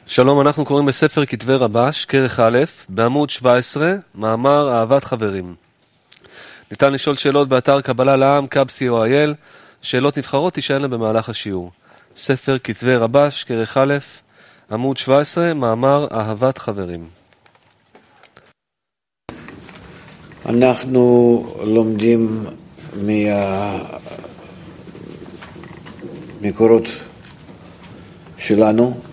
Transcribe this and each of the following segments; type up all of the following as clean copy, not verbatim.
שלום, אנחנו קוראים בספר כתבי רבש, כרך א', בעמוד 17, מאמר אהבת חברים. ניתן לשאול שאלות באתר קבלה לעם, קאב.co.il, שאלות נבחרות תישאלנה במהלך השיעור. ספר כתבי רבש, כרך א', עמוד 17, מאמר אהבת חברים. אנחנו לומדים מהמקורות שלנו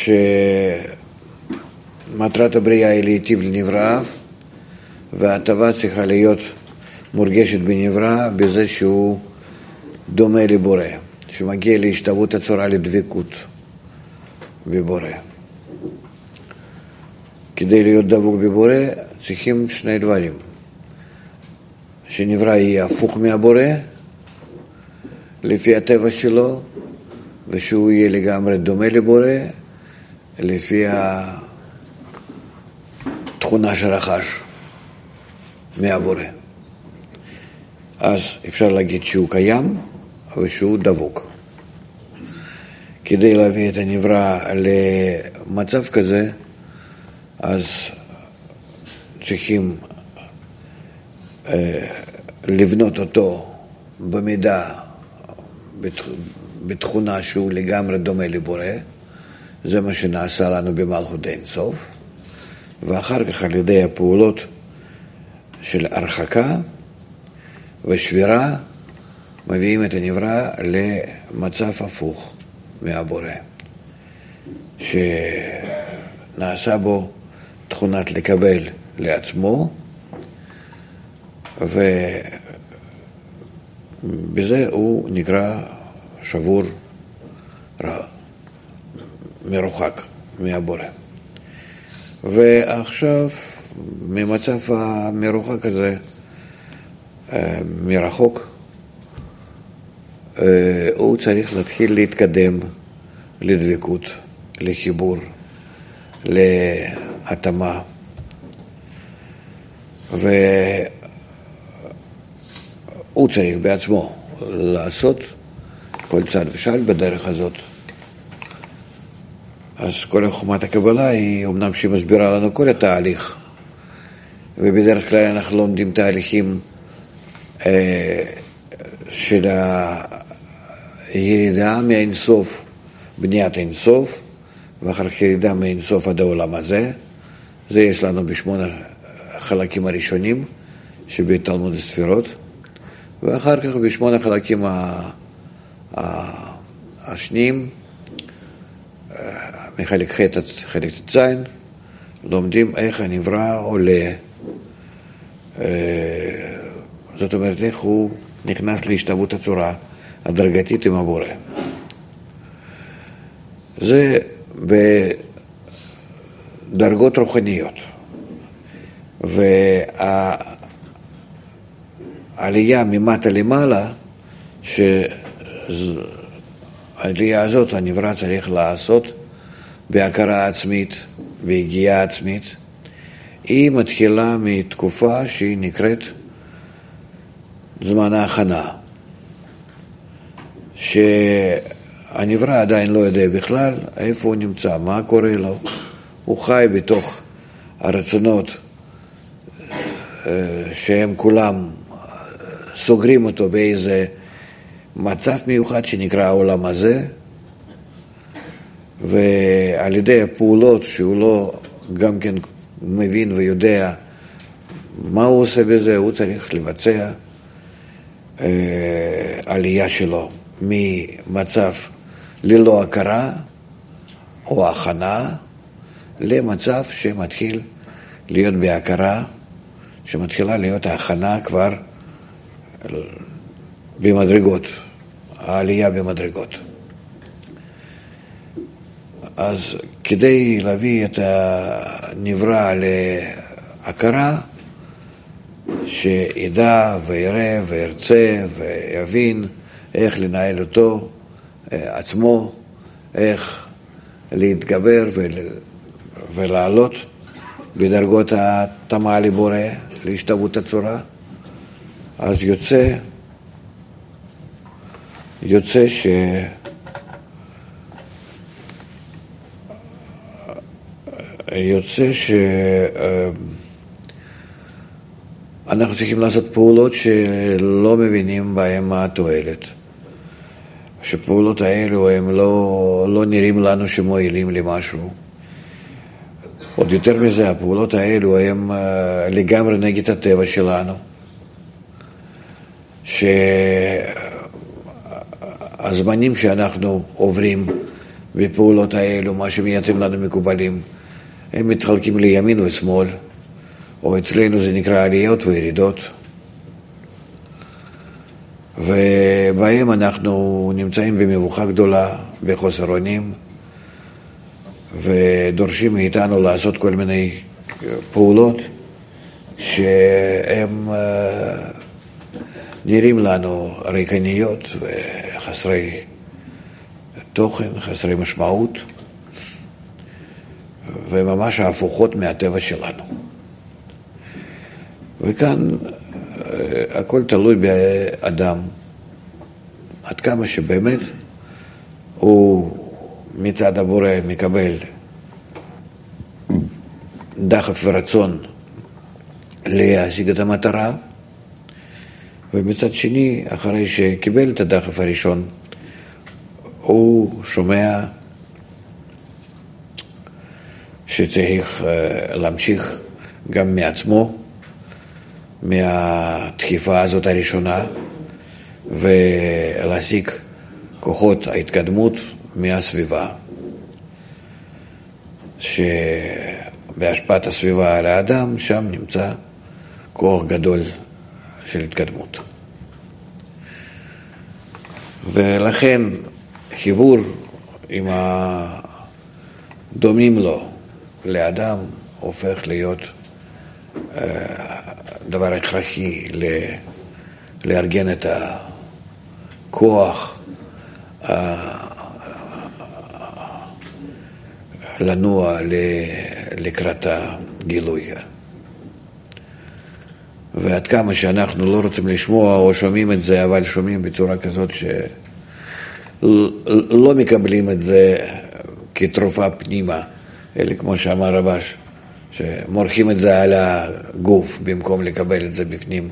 שמטרת הבריאה היא להיטיב לנבראיו, וההטבה צריכה להיות מורגשת בנברא בזה שהוא דומה לבורא, שמגיע להשתוות הצורה לדבקות בבורא. כדי להיות דבוק בבורא צריכים שני דברים: שנברא יהיה הפוך מהבורא לפי הטבע שלו, ושהוא יהיה לגמרי דומה לבורא לפי התכונה שרכש מהבורא. אז אפשר להגיד שהוא קיים ושהוא דבוק. כדי להביא את הנברא למצב כזה, אז צריכים לבנות אותו במידה, בתכונה שהוא לגמרי דומה לבורא. זה מה שנעשה לנו במלכות אין סוף, ואחר כך על ידי הפעולות של הרחקה ושבירה מביאים את הנברא למצב הפוך מהבורא, שנעשה בו תכונת לקבל לעצמו, ובזה הוא נקרא שבור, מרוחק מהבורא. ועכשיו ממצב המרוחק הזה, מרחוק, הוא צריך להתחיל להתקדם לדבקות, לחיבור, להתאמה, והוא צריך בעצמו לעשות כל צד ושל בדרך הזאת. אז כל חוכמת הקבלה היא אומנם שמסבירה לנו כל התהליך, ובדרך כלל אנחנו לומדים תהליכים של הירידה מאינסוף, בניית אינסוף, ואחר כך ירידה מאינסוף עד העולם הזה. זה יש לנו בשמונה החלקים הראשונים שבתלמוד הספירות, ואחר כך בשמונה החלקים השניים, מחלק ח' עד חלק ט"ז, לומדים איך הנברא עולה, זאת אומרת איך הוא נכנס להשתוות הצורה הדרגתית עם הבורא. זה בדרגות רוחניות, והעלייה ממטה למעלה, העלייה הזאת הנברא צריך לעשות בהכרה עצמית, בהגיעה עצמית. היא מתחילה מתקופה שהיא נקראת זמן ההכנה, שהנברא עדיין לא יודע בכלל איפה הוא נמצא, מה קורה לו. הוא חי בתוך הרצונות שהם כולם סוגרים אותו באיזה מצב מיוחד שנקרא העולם הזה, ועל ידי הפעולות שהוא לא גם כן מבין ויודע מה הוא עושה בזה, הוא צריך לבצע עלייה שלו ממצב ללא הכרה או הכנה למצב שמתחיל להיות בהכרה, שמתחילה להיות ההכנה כבר במדרגות, העלייה במדרגות. אז כדי להביא את הנברא להכרה, שידע ויראה וירצה ויבין איך לנהל אותו עצמו, איך להתגבר ולעלות בדרגות התאמה לבורא, להשתוות הצורה, אז יוצא יוצא אנחנו צריכים לעשות פעולות שלא מבינים בהן מה התועלת. שפעולות האלו הם לא נראים לנו שמועילים למשהו. עוד יותר מזה, הפעולות האלו הם לגמרי נגד הטבע שלנו. שהזמנים שאנחנו עוברים בפעולות האלו, מה שמייצאים לנו מקובלים, הם מתחלקים לימין ושמאל, או אצלנו זה נקרא עליות וירידות. ובהם אנחנו נמצאים במבוכה גדולה, בחוסר אונים, ודורשים מאיתנו לעשות כל מיני פעולות שהם נראים לנו ריקניות וחסרי תוכן, חסרי משמעות, וממש ההפוכות מהטבע שלנו. וכאן הכל תלוי באדם, עד כמה שבאמת הוא מצד הבורא מקבל דחף ורצון להשיג את המטרה, ומצד שני, אחרי שקיבל את הדחף הראשון, הוא שומע שצריך להמשיך גם מעצמו, מהדחיפה הזאת הראשונה, ולהשיג כוחות ההתקדמות מהסביבה, שבהשפעת הסביבה על האדם, שם נמצא כוח גדול של התקדמות. ולכן חיבור עם הדומים לו לאדם הופך להיות דבר הכרחי לארגן את הכוח, לנוע לקראת הגילוי. ועד כמה שאנחנו לא רוצים לשמוע או שומעים את זה, אבל שומעים בצורה כזאת שלא מקבלים את זה כתרופה פנימה, אלא כמו שאמר רבש, שמורחים את זה על הגוף במקום לקבל את זה בפנים.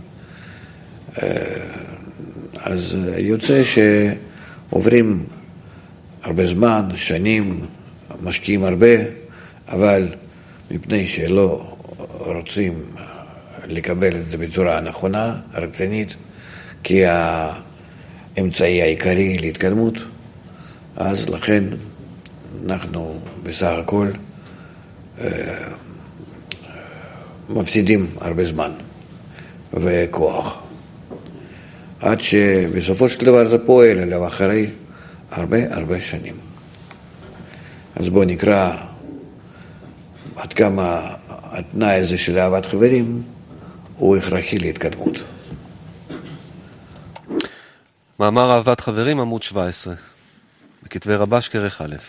אז יוצא שעוברים הרבה זמן, שנים, משקיעים הרבה, אבל מפני שלא רוצים לקבל את זה בצורה הנכונה, הרצינית, כי האמצעי העיקרי להתקדמות, אז לכן אנחנו בסך הכל מפסידים הרבה זמן וכוח, עד שבסופו של דבר זה פועל אליו אחרי הרבה שנים. אז בואו נקרא עד כמה התנאי הזה של אהבת חברים הוא הכרחי להתקדמות. מאמר אהבת חברים, עמוד 17, בכתבי רבש כרך א'.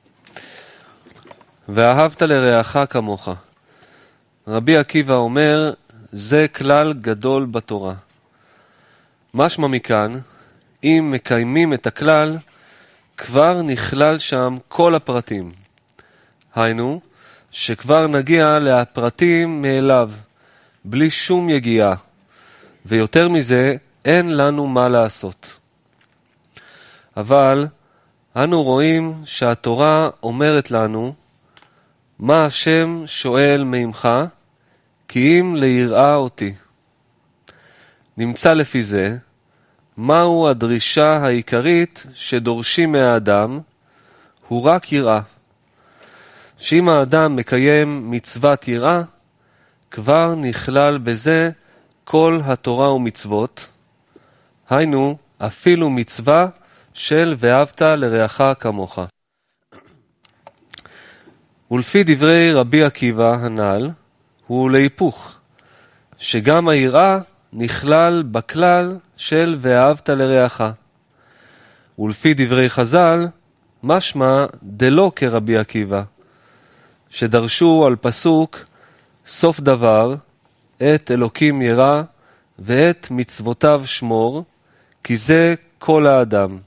ואהבת לרעך כמוך. רבי עקיבא אומר, זה כלל גדול בתורה. משמע מכאן, אם מקיימים את הכלל, כבר נכלל שם כל הפרטים. היינו, שכבר נגיע לפרטים מאליו, בלי שום יגיעה, ויותר מזה, אין לנו מה לעשות. אבל אנו רואים שהתורה אומרת לנו, מה השם שואל ממך, כי אם ליראה אותי. נמצא לפי זה, מהו הדרישה העיקרית שדורשים מהאדם, הוא רק יראה. שאם האדם מקיים מצוות יראה, כבר נכלל בזה כל התורה ומצוות, היינו אפילו מצווה של ואהבת לרעך כמוך. ולפי דברי רבי עקיבא הנ"ל, הוא להיפוך, שגם היראה נכלל בכלל של ואהבת לרעך. ולפי דברי חז"ל, משמע דלא כרבי עקיבא, שדרשו על פסוק סוף דבר, את אלוקים ירא ואת מצוותיו שמור, כי זה כל האדם.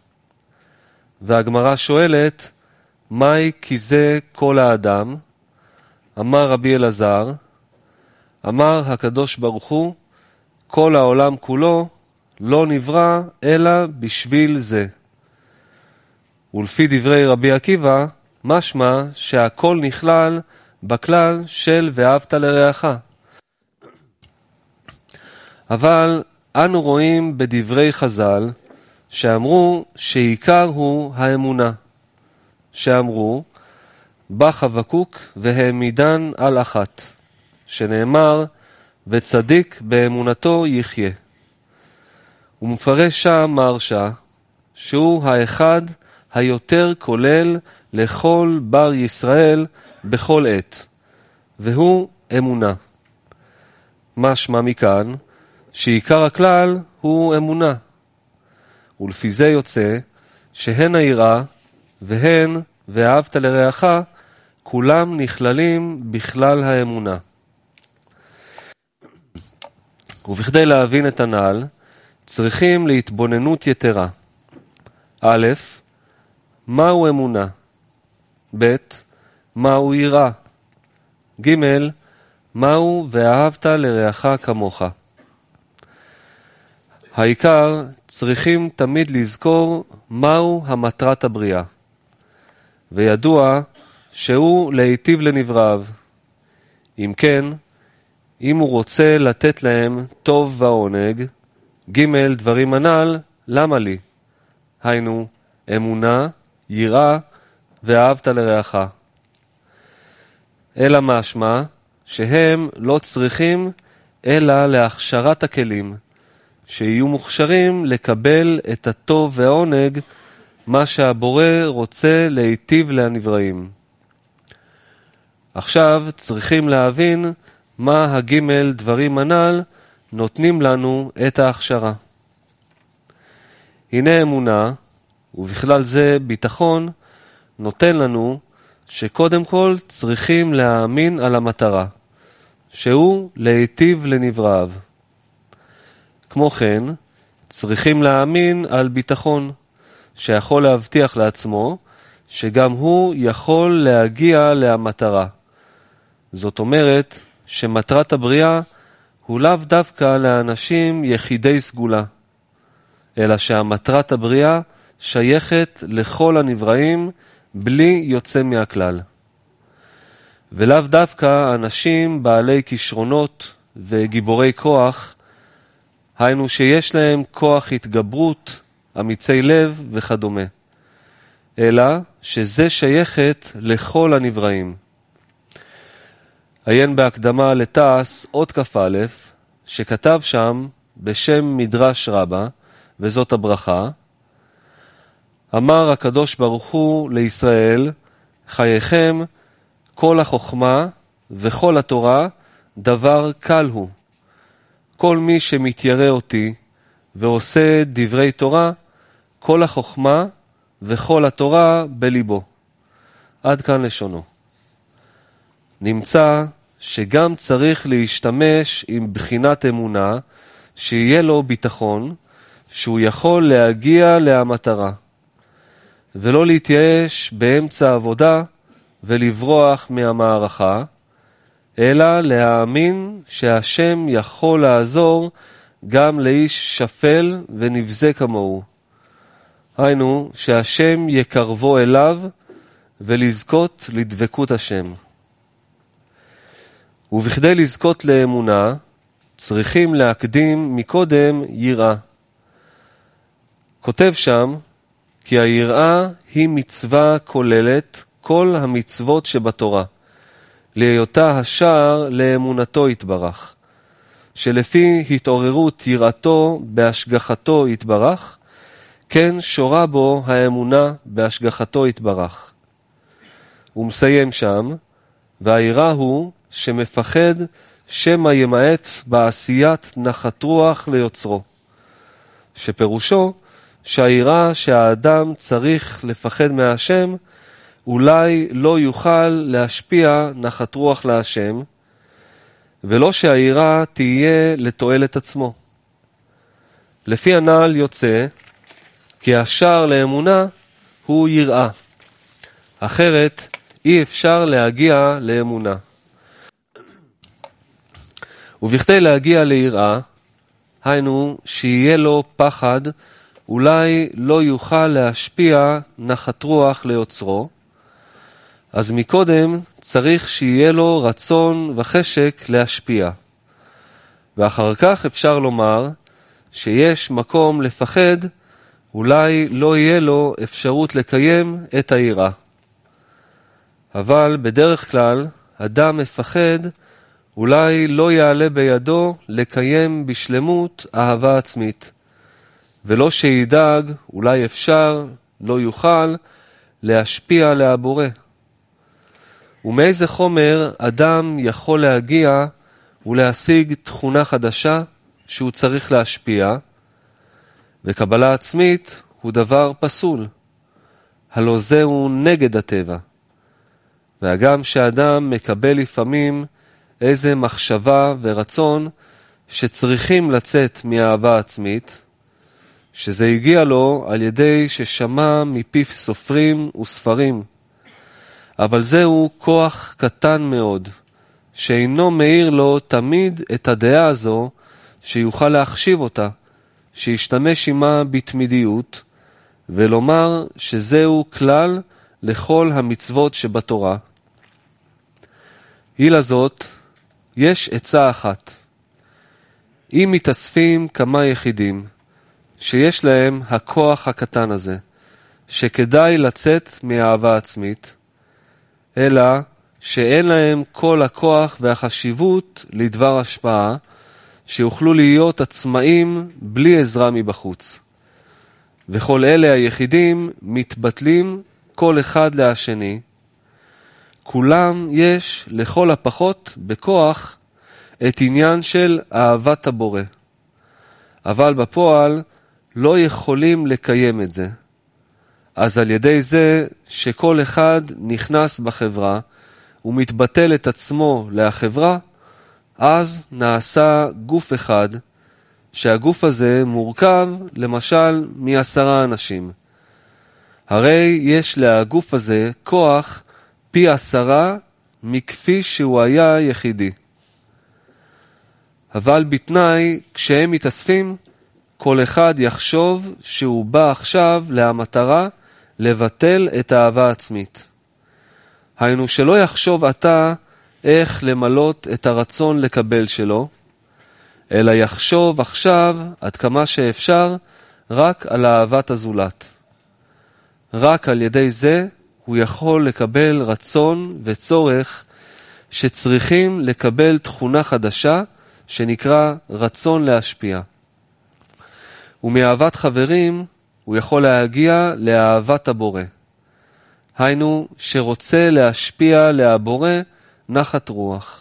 והגמרא שואלת, מהי כי זה כל האדם? אמר רבי אלעזר, אמר הקדוש ברוך הוא, כל העולם כולו לא נברא אלא בשביל זה. ולפי דברי רבי עקיבא, משמע שהכל נכלל בכלל של ואהבת לרעך. אבל אנו רואים בדברי חז"ל שאמרו שעיקר הוא האמונה, שאמרו בא חבקוק והעמידן על אחת, שנאמר וצדיק באמונתו יחיה. הוא מפרש שם מרשה שהוא האחד היותר כולל לכל בר ישראל בכל עת, והוא אמונה. משמע מכאן שעיקר הכלל הוא אמונה, ולפי זה יוצא שהן היראה והן ואהבת לרעך כולם נכללים בכלל האמונה. ובכדי להבין את הנ"ל צריכים להתבוננות יתרה. א', מהו אמונה? ב', מהו יראה? ג', מהו ואהבת לרעך כמוך? העיקר צריכים תמיד לזכור מהו המטרת הבריאה. וידוע שהוא להיטיב לנבראיו. אם כן, אם הוא רוצה לתת להם טוב ועונג, ג' דברים הנ"ל, למה לי? היינו, אמונה, יראה ואהבת לרעך. אלא משמע שהם לא צריכים אלא להכשרת הכלים, שיהיו מוכשרים לקבל את הטוב והעונג, מה שהבורא רוצה להיטיב לנבראים. עכשיו צריכים להבין מה הג' דברים הנ"ל נותנים לנו את ההכשרה. הנה אמונה, ובכלל זה ביטחון, נותן לנו שקודם כל צריכים להאמין על המטרה, שהוא להיטיב לנבראיו. כמו כן, צריכים להאמין על ביטחון, שיכול להבטיח לעצמו שגם הוא יכול להגיע למטרה. זאת אומרת שמטרת הבריאה הוא לאו דווקא לאנשים יחידי סגולה, אלא שהמטרת הבריאה שייכת לכל הנבראים בלי יוצא מהכלל. ולאו דווקא אנשים בעלי כישרונות וגיבורי כוח, היינו שיש להם כוח התגברות, אמיצי לב וכדומה, אלא שזה שייכת לכל הנבראים. עיין בהקדמה לתעש עוד כ"א, שכתב שם בשם מדרש רבה, וזאת הברכה, אמר הקדוש ברוך הוא לישראל, חייכם כל החוכמה וכל התורה דבר קל הוא. כל מי שמתיירא אותי ועושה דברי תורה, כל החוכמה וכל התורה בליבו. עד כאן לשונו. נמצא שגם צריך להשתמש עם בחינת אמונה, שיהיה לו ביטחון, שהוא יכול להגיע למטרה, ולא להתייאש באמצע העבודה ולברוח מהמערכה, אלא להאמין שהשם יכול לעזור גם לאיש שפל ונבזה כמוהו. היינו שהשם יקרבו אליו ולזכות לדבקות השם. ובכדי לזכות לאמונה צריכים להקדים מקודם יראה. כותב שם כי היראה היא מצווה כוללת כל המצוות שבתורה, להיותה השער לאמונתו יתברך, שלפי התעוררות יראתו בהשגחתו יתברך, כן שורה בו האמונה בהשגחתו יתברך. הוא מסיים שם, והיראה הוא שמפחד שמא ימעט בעשיית נחת רוח ליוצרו, שפירושו שהיראה שהאדם צריך לפחד מהשם, אולי לא יוכל להשפיע נחת רוח להשם, ולא שהיראה תהיה לתועלת עצמו. לפי הנ"ל יוצא כי השער לאמונה הוא יראה, אחרת אי אפשר להגיע לאמונה. ובכדי להגיע ליראה, היינו שיהיה לו פחד, אולי לא יוכל להשפיע נחת רוח ליוצרו, אז מקודם צריך שיהיה לו רצון וחשק להשפיע. ואחר כך אפשר לומר שיש מקום לפחד, אולי לא יהיה לו אפשרות לקיים את היראה. אבל בדרך כלל אדם מפחד, אולי לא יעלה בידו לקיים בשלמות אהבה עצמית, ולא שידאג, אולי אפשר, לא יוכל להשפיע להבורא. ומאיזה חומר אדם יכול להגיע ולהשיג תכונה חדשה שהוא צריך להשפיע, וקבלה עצמית הוא דבר פסול, הלא זהו נגד הטבע. והגם שאדם מקבל לפעמים איזה מחשבה ורצון שצריכים לצאת מאהבה עצמית, שזה הגיע לו על ידי ששמע מפיו סופרים וספרים, אבל זהו כוח קטן מאוד, שאינו מאיר לו תמיד את הדעה הזו, שיוכל להחשיב אותה, שישתמש עמה בתמידיות, ולומר שזהו כלל לכל המצוות שבתורה. הילה זאת, יש עצה אחת. אם מתאספים כמה יחידים, שיש להם הכוח הקטן הזה, שכדאי לצאת מאהבה עצמית, אלא שאין להם כל הכוח והחשיבות לדבר השפעה, שיוכלו להיות עצמאים בלי עזרה מבחוץ. וכל אלה היחידים מתבטלים כל אחד להשני. כולם יש לכל הפחות בכוח את עניין של אהבת הבורא. אבל בפועל לא יכולים לקיים את זה. אז על ידי זה שכל אחד נכנס בחברה ומתבטל את עצמו לחברה, אז נעשה גוף אחד, שהגוף הזה מורכב למשל מ10 אנשים. הרי יש לגוף הזה כוח פי 10 מכפי שהוא היה יחידי. אבל בתנאי כשהם מתאספים, כל אחד יחשוב שהוא בא עכשיו להמטרה לבטל את האהבה העצמית. היינו שלא יחשוב אתה איך למלות את הרצון לקבל שלו, אלא יחשוב עכשיו עד כמה שאפשר רק על אהבת הזולת. רק על ידי זה הוא יכול לקבל רצון וצורך שצריכים לקבל תכונה חדשה שנקרא רצון להשפיע. ומאהבת חברים הוא יכול להגיע לאהבת הבורא. היינו שרוצה להשפיע להבורא נחת רוח.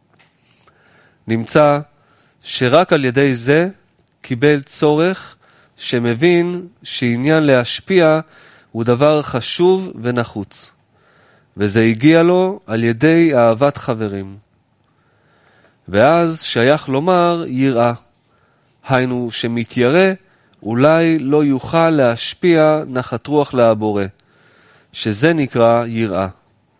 נמצא שרק על ידי זה קיבל צורך שמבין שעניין להשפיע הוא דבר חשוב ונחוץ. וזה הגיע לו על ידי אהבת חברים. ואז שייך לומר יראה. היינו שמתיירא אולי לא יוכל להשפיע נחת רוח להבורא, שזה נקרא יראה.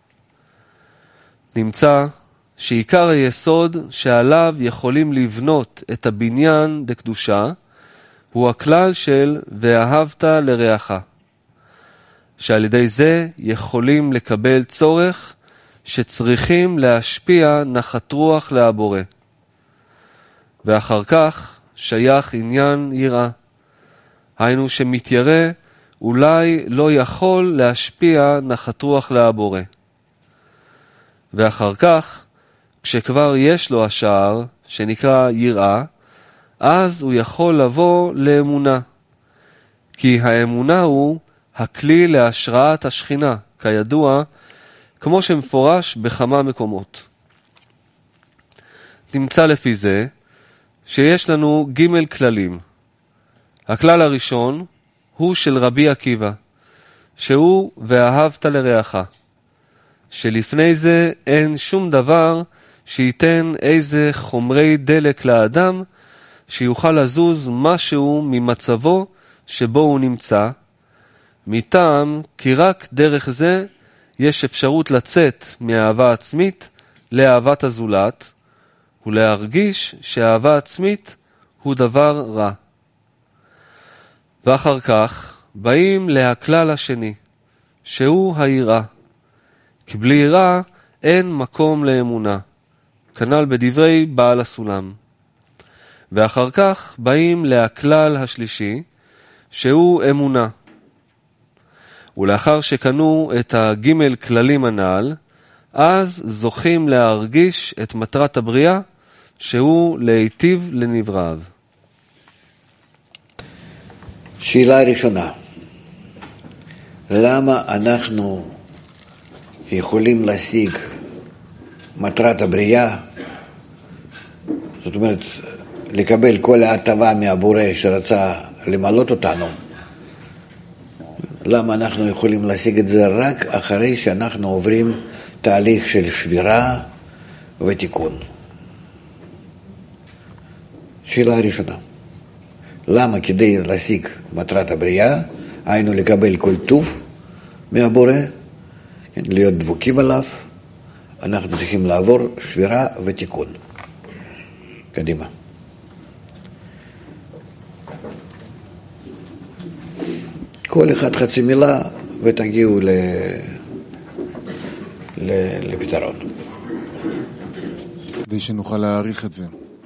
נמצא שעיקר היסוד שעליו יכולים לבנות את הבניין דקדושה, הוא הכלל של ואהבת לרעך, שעל ידי זה יכולים לקבל צורך שצריכים להשפיע נחת רוח להבורא. ואחר כך שייך עניין יראה. היינו שמתיירא אולי לא יכול להשפיע נחת רוח להבורא. ואחר כך, כשכבר יש לו השער, שנקרא יראה, אז הוא יכול לבוא לאמונה. כי האמונה הוא הכלי להשראת השכינה, כידוע, כמו שמפורש בכמה מקומות. נמצא לפי זה שיש לנו ג' כללים. הכלל הראשון הוא של רבי עקיבא, שהוא ואהבת לרעך, שלפני זה אין שום דבר שייתן איזה חומרי דלק לאדם, שיוכל לזוז משהו ממצבו שבו הוא נמצא, מטעם כי רק דרך זה יש אפשרות לצאת מאהבה עצמית לאהבת הזולת, ולהרגיש שאהבה עצמית הוא דבר רע. ואחר כך באים להכלל השני, שהוא היראה. כי בלי יראה אין מקום לאמונה. כנ"ל בדברי בעל הסולם. ואחר כך באים להכלל השלישי, שהוא אמונה. ולאחר שקנו את הג' כללים הנ"ל, אז זוכים להרגיש את מטרת הבריאה, שהוא להיטיב לנבראיו. שאלה ראשונה, למה אנחנו יכולים להשיג מטרת הבריאה, זאת אומרת, לקבל כל ההטבה מהבורא שרצה למלות אותנו, למה אנחנו יכולים להשיג את זה רק אחרי שאנחנו עוברים תהליך של שבירה ותיקון? שאלה ראשונה, למה כדי להשיג מטרת הבריאה, היינו לקבל כל טוב מהבורא, להיות דבוקים עליו, אנחנו צריכים לעבור שבירה ותיקון. קדימה. כל אחד חצי מילה ותגיעו לפתרון. כדי שנוכל להעריך את זה.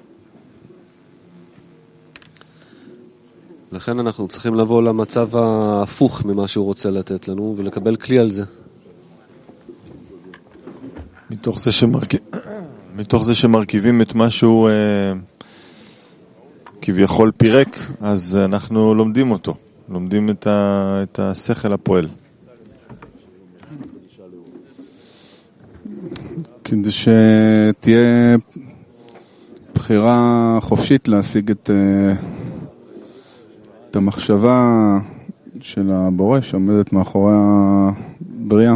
לכן אנחנו צריכים לבוא למצב ההפוך ממה שהוא רוצה לתת לנו, ולקבל כלי על זה. מתוך זה שמרכיבים את משהו כביכול פירק, אז אנחנו לומדים אותו. לומדים את השכל הפועל. כדי שתהיה בחירה חופשית להשיג את המחשבה של הבורא שעומדת מאחורי הבריאה.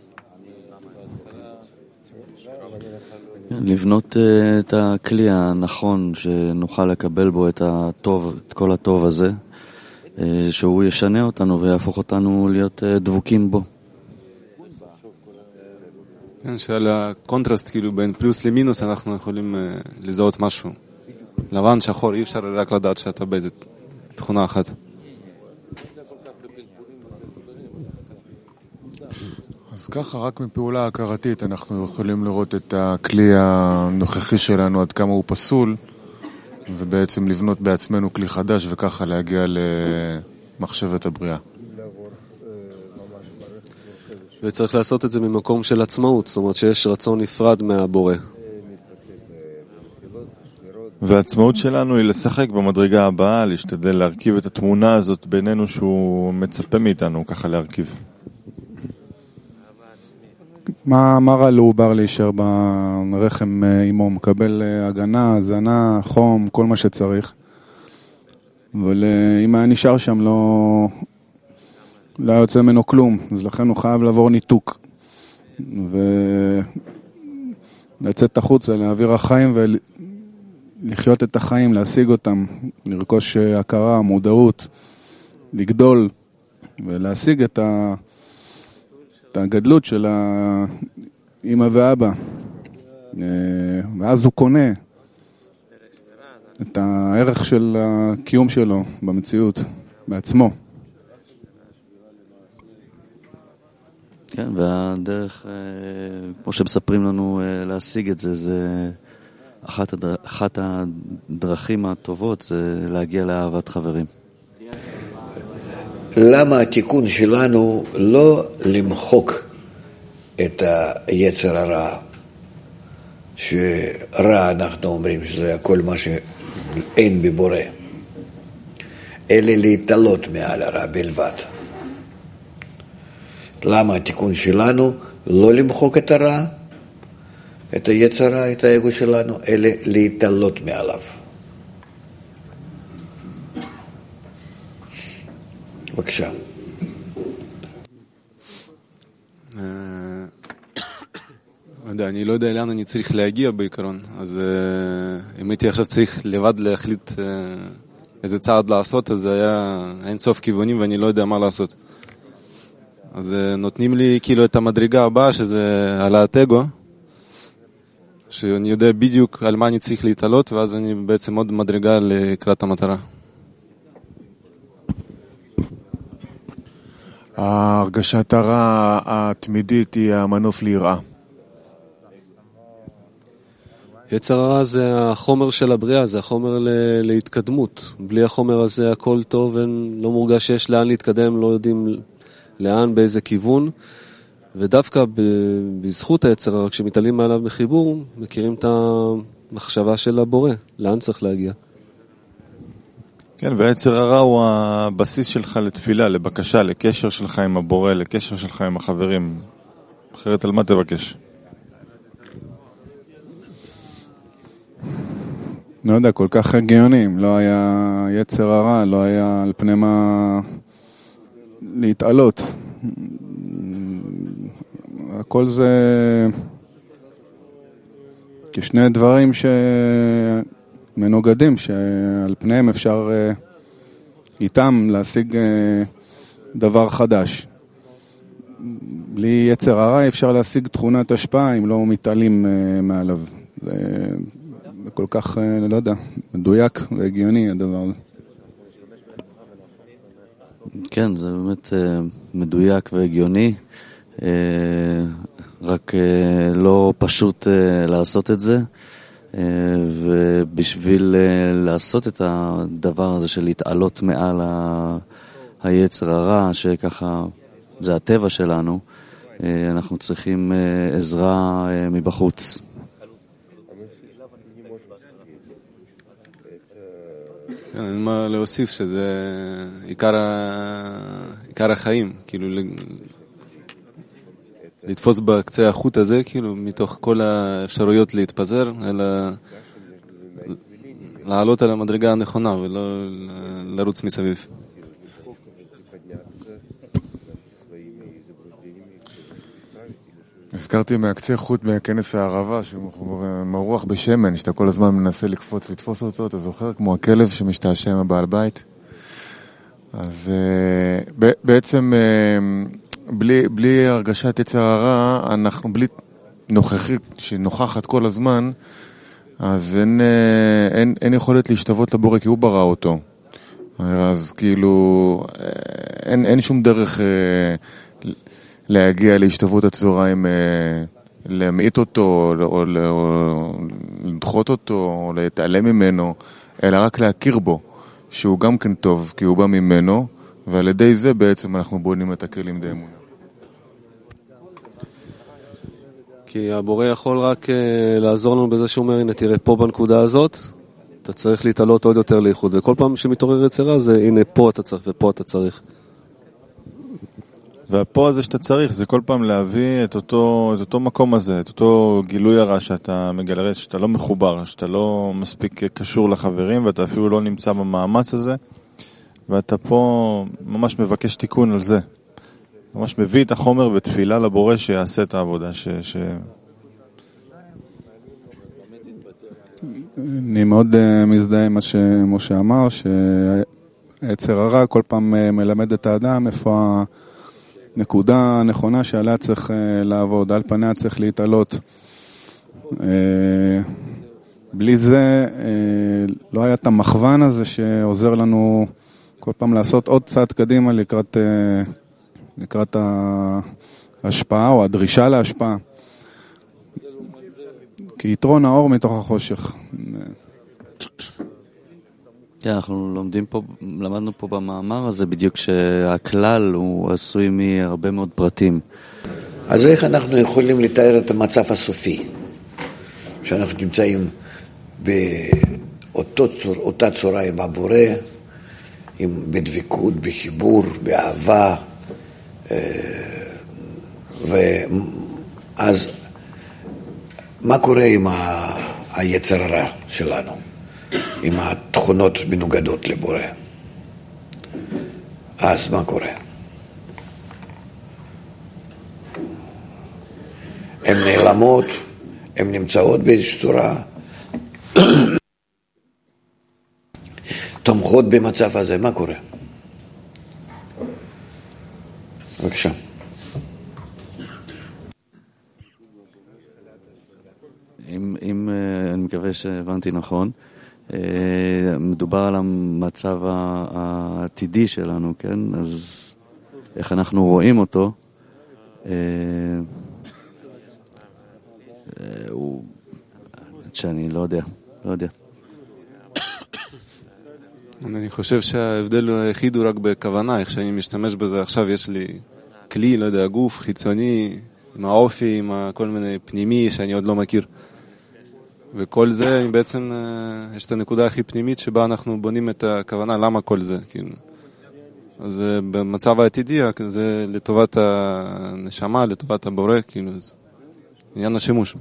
לבנות את הכלי הנכון שנוכל לקבל בו את הטוב, את כל הטוב הזה, שהוא ישנה אותנו ויהפוך אותנו להיות דבוקים בו. של הקונטרסט, כאילו בין פלוס למינוס אנחנו יכולים לזהות משהו. לבן, שחור, אי אפשר רק לדעת שאתה באיזה תכונה אחת. אז ככה, רק מפעולה הכרתית אנחנו יכולים לראות את הכלי הנוכחי שלנו עד כמה הוא פסול, ובעצם לבנות בעצמנו כלי חדש וככה להגיע למחשבת הבריאה. וצריך לעשות את זה ממקום של עצמאות, זאת אומרת שיש רצון נפרד מהבורא. והעצמאות שלנו היא לשחק במדרגה הבאה, להשתדל להרכיב את התמונה הזאת בינינו שהוא מצפה מאיתנו ככה להרכיב. מה רע לעובר להישאר ברחם אימו? מקבל הגנה, הזנה, חום, כל מה שצריך. אבל אם היה נשאר שם לא יוצא ממנו כלום, אז לכן הוא חייב לעבור ניתוק. ולצאת החוצה, להעביר החיים ולחיות את החיים, להשיג אותם, לרכוש הכרה, מודעות, לגדול ולהשיג את הגדלות של האמא ואבא. ואז הוא קונה את הערך של הקיום שלו במציאות, בעצמו. כן, והדרך, כמו שמספרים לנו להשיג את זה, זה אחת הדרכים הטובות, זה להגיע לאהבת חברים. למה התיקון שלנו לא למחוק את היצר הרע, שרע אנחנו אומרים שזה הכל מה שאין בבורא, אלא להתעלות מעל הרע בלבד. למה התיקון שלנו לא למחוק את הרע, את היצר הרע, את האגו שלנו, אלא להתעלות מעליו? בבקשה. אני לא יודע לאן אני צריך להגיע בעיקרון, אז אם הייתי עכשיו צריך לבד להחליט איזה צעד לעשות, אז היה אין סוף כיוונים ואני לא יודע מה לעשות. אז נותנים לי כאילו את המדרגה הבאה, שזה העלאת אגו, שאני יודע בדיוק על מה אני צריך להתעלות, ואז אני בעצם עוד מדרגה לקראת המטרה. הרגשת הרע התמידית היא המנוף ליראה. יצר הרע זה החומר של הבריאה, זה החומר להתקדמות. בלי החומר הזה הכל טוב, לא מורגש שיש לאן להתקדם, לא יודעים לאן, באיזה כיוון. ודווקא בזכות היצר הרע, כשמתעלים מעליו בחיבור, מכירים את המחשבה של הבורא, לאן צריך להגיע. כן, והיצר הרע הוא הבסיס שלך לתפילה, לבקשה, לקשר שלך עם הבורא, לקשר שלך עם החברים. אחרת על מה תבקש? לא יודע, כל כך הגיוני, אם לא היה יצר הרע, לא היה על פני מה להתעלות. הכל זה כשני דברים שמנוגדים, שעל פניהם אפשר איתם להשיג דבר חדש. בלי יצר הרע אפשר להשיג תכונת השפעה אם לא מתעלים מעליו. זה כל כך, לא יודע, מדויק והגיוני הדבר הזה. כן, זה באמת מדויק והגיוני, רק לא פשוט לעשות את זה, ובשביל לעשות את הדבר הזה של להתעלות מעל היצר הרע, שככה זה הטבע שלנו, אנחנו צריכים עזרה מבחוץ. אין מה להוסיף, שזה עיקר החיים, כאילו לתפוס בקצה החוט הזה, כאילו מתוך כל האפשרויות להתפזר, אלא לעלות על המדרגה הנכונה ולא לרוץ מסביב. הזכרתי מהקצה חוט מכנס הערבה, שמרוח בשמן, שאתה כל הזמן מנסה לקפוץ, לתפוס אותו, אתה זוכר? כמו הכלב שמשתעשע עם הבעל בית. אז בעצם בלי הרגשת יצר הרע, אנחנו בלי נוכחית שנוכחת כל הזמן, אז אין יכולת להשתוות לבורא, כי הוא ברא אותו. אז כאילו אין שום דרך להגיע להשתוות הצהריים, להמעיט אותו, או לדחות אותו, או להתעלם ממנו, אלא רק להכיר בו, שהוא גם כן טוב, כי הוא בא ממנו, ועל ידי זה בעצם אנחנו בונים את הכלים די אמונה. כי הבורא יכול רק לעזור לנו בזה שהוא אומר, הנה תראה פה בנקודה הזאת, אתה צריך להתעלות עוד יותר לאיחוד, וכל פעם שמתעורר יצר הרע זה הנה פה אתה צריך ופה אתה צריך. והפה הזה שאתה צריך, זה כל פעם להביא את אותו מקום הזה, את אותו גילוי הרע שאתה מגלה, שאתה לא מחובר, שאתה לא מספיק קשור לחברים, ואתה אפילו לא נמצא במאמץ הזה, ואתה פה ממש מבקש תיקון על זה. ממש מביא את החומר ותפילה לבורא שיעשה את העבודה. אני מאוד מזדהה עם מה שמשה אמר, שהיצר הרע כל פעם מלמד את האדם איפה הנקודה הנכונה שעליה צריך לעבוד, על פניה צריך להתעלות. בלי זה לא היה את המכוון הזה שעוזר לנו כל פעם לעשות עוד צעד קדימה לקראת ההשפעה או הדרישה להשפעה. כיתרון האור מתוך החושך. כן, אנחנו למדנו פה במאמר הזה בדיוק שהכלל הוא עשוי מהרבה מאוד פרטים. אז איך אנחנו יכולים לתאר את המצב הסופי? שאנחנו נמצאים באותה צורה עם הבורא, בדבקות, בחיבור, באהבה, ואז מה קורה עם היצר הרע שלנו? עם התכונות מנוגדות לבורא? אז מה קורה? הן נעלמות, הן נמצאות באיזושהי צורה, תומכות במצב הזה, מה קורה? בבקשה. אם אני מקווה שהבנתי נכון, מדובר על המצב העתידי שלנו, כן? אז איך אנחנו רואים אותו, שאני לא יודע. אני חושב שההבדל היחיד הוא רק בכוונה, איך שאני משתמש בזה. עכשיו יש לי כלי, לא יודע, גוף חיצוני, עם האופי, עם כל מיני פנימי שאני עוד לא מכיר. וכל זה בעצם יש את הנקודה הכי פנימית שבה אנחנו בונים את הכוונה, למה כל זה, כאילו. אז במצב העתידי זה לטובת הנשמה, לטובת הבורא, כאילו, זה עניין השימוש.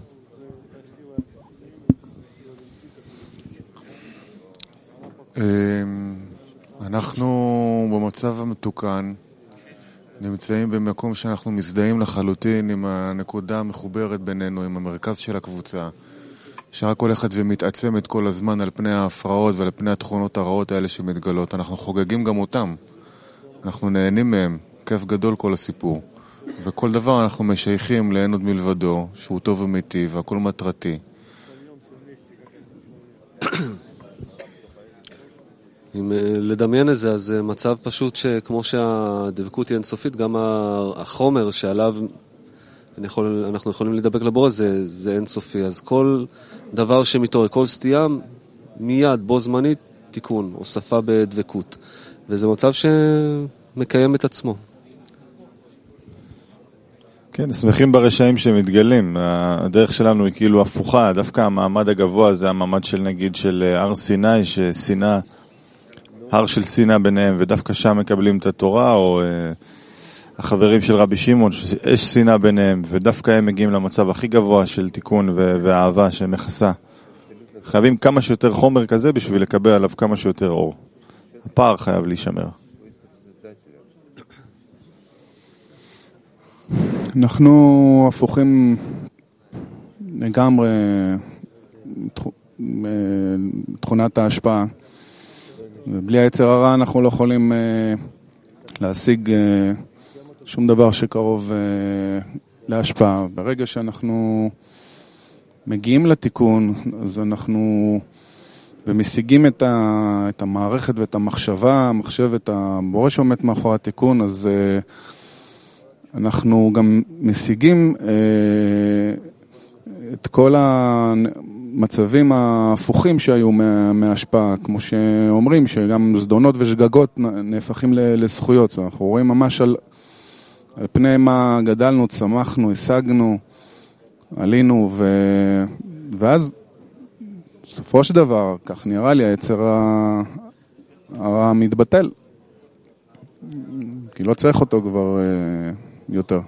אנחנו במצב המתוקן נמצאים במקום שאנחנו מזדהים לחלוטין עם הנקודה המחוברת בינינו, עם המרכז של הקבוצה, שרק הולכת ומתעצמת כל הזמן על פני ההפרעות ועל פני התכונות הרעות האלה שמתגלות. אנחנו חוגגים גם אותם, אנחנו נהנים מהם, כיף גדול כל הסיפור, וכל דבר אנחנו משייכים לאין עוד מלבדו, שהוא טוב ומיטיב והכל מטרתי. אם לדמיין את זה, אז זה מצב פשוט שכמו שהדבקות היא אינסופית, גם החומר שעליו אנחנו יכולים לדבק לבורא זה אינסופי. אז כל דבר שמתעורר, כל סטייה, מיד, בו זמנית, תיקון, הוספה בדבקות. וזה מצב שמקיים את עצמו. כן, שמחים ברשעים שמתגלים. הדרך שלנו היא כאילו הפוכה. דווקא המעמד הגבוה זה המעמד של נגיד של הר סיני, שסינה, הר של סינה ביניהם, ודווקא שם מקבלים את התורה, או החברים של רבי שמעון, יש סינה ביניהם, ודווקא הם מגיעים למצב הכי גבוה של תיקון ואהבה שמכסה. חייבים כמה שיותר חומר כזה בשביל לקבל עליו כמה שיותר אור. הפער חייב להישמר. אנחנו הפוכים לגמרי תכונת ההשפעה. ובלי היצר הרע אנחנו לא יכולים להשיג שום דבר שקרוב להשפעה. ברגע שאנחנו מגיעים לתיקון, אז אנחנו ומשיגים את המערכת ואת המחשבת הבורא שעומד מאחורי התיקון, אז אנחנו גם משיגים את כל המצבים ההפוכים שהיו מההשפעה, כמו שאומרים, שגם זדונות ושגגות נהפכים לזכויות. אנחנו רואים ממש על פני מה גדלנו, צמחנו, השגנו, עלינו, ואז בסופו של דבר, כך נראה לי, היצר הרע מתבטל. כי לא צריך אותו כבר יותר.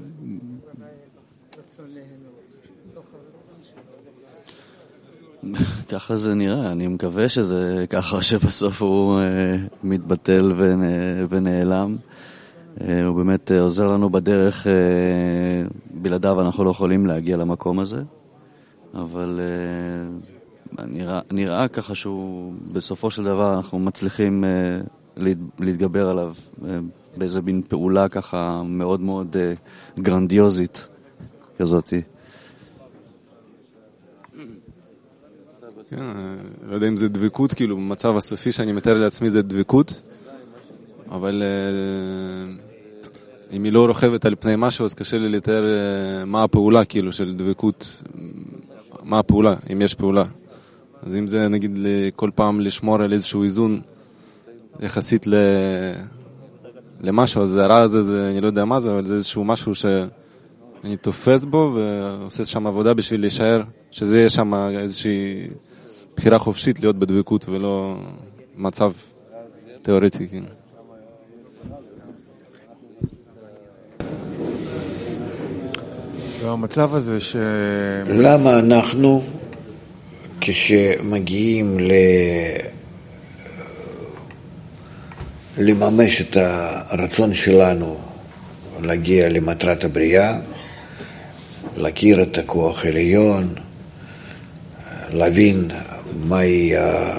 ככה זה נראה, אני מקווה שזה ככה שבסוף הוא מתבטל ונעלם. הוא באמת עוזר לנו בדרך, בלעדיו אנחנו לא יכולים להגיע למקום הזה, אבל נראה ככה שהוא בסופו של דבר אנחנו מצליחים להתגבר עליו באיזה בין פעולה ככה מאוד מאוד גרנדיוזית כזאת. לא יודע אם זה דבקות, כאילו במצב הסופי שאני מתאר לעצמי זה דבקות, אבל אם היא לא רוכבת על פני משהו, אז קשה לי לתאר מה הפעולה כאילו של דבקות, מה הפעולה, אם יש פעולה. אז אם זה נגיד כל פעם לשמור על איזשהו איזון יחסית למשהו, אז הרע הזה, אני לא יודע מה זה, אבל זה איזשהו משהו שאני תופס בו ועושה שם עבודה בשביל להישאר, שזה יהיה שם איזושהי בחירה חופשית להיות בדבקות ולא מצב תיאורטי. המצב הזה למה אנחנו כשמגיעים לממש את הרצון שלנו להגיע למטרת הבריאה, להכיר את הכוח העליון, להבין מהי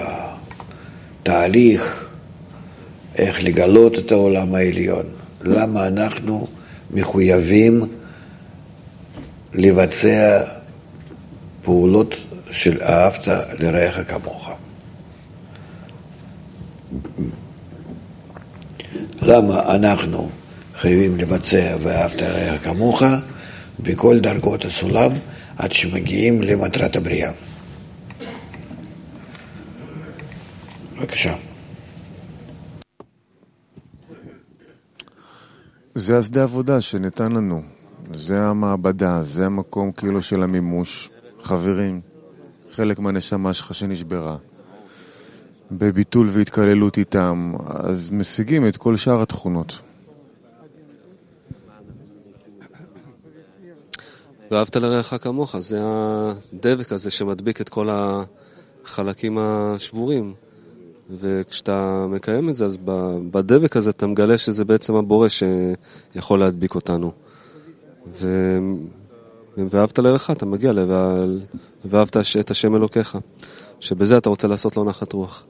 התהליך, איך לגלות את העולם העליון, למה אנחנו מחויבים לבצע הפעולות של אהבת לרעך כמוך. למה אנחנו חייבים לבצע ואהבת לרעך כמוך בכל דרגות הסולם עד שמגיעים למטרת הבריאה? בבקשה. זה השדה העבודה שניתן לנו, זה המעבדה, זה המקום כאילו של המימוש. חברים, חלק מהנשמה שלך שנשברה, בביטול והתקללות איתם, אז משיגים את כל שאר התכונות. ואהבת לרעך כמוך, זה הדבק הזה שמדביק את כל החלקים השבורים. וכשאתה מקיים את זה, אז בדבק הזה אתה מגלה שזה בעצם הבורא שיכול להדביק אותנו. ואהבת לרעך, אתה מגיע ואהבת את השם אלוקיך, שבזה אתה רוצה לעשות לו נחת רוח.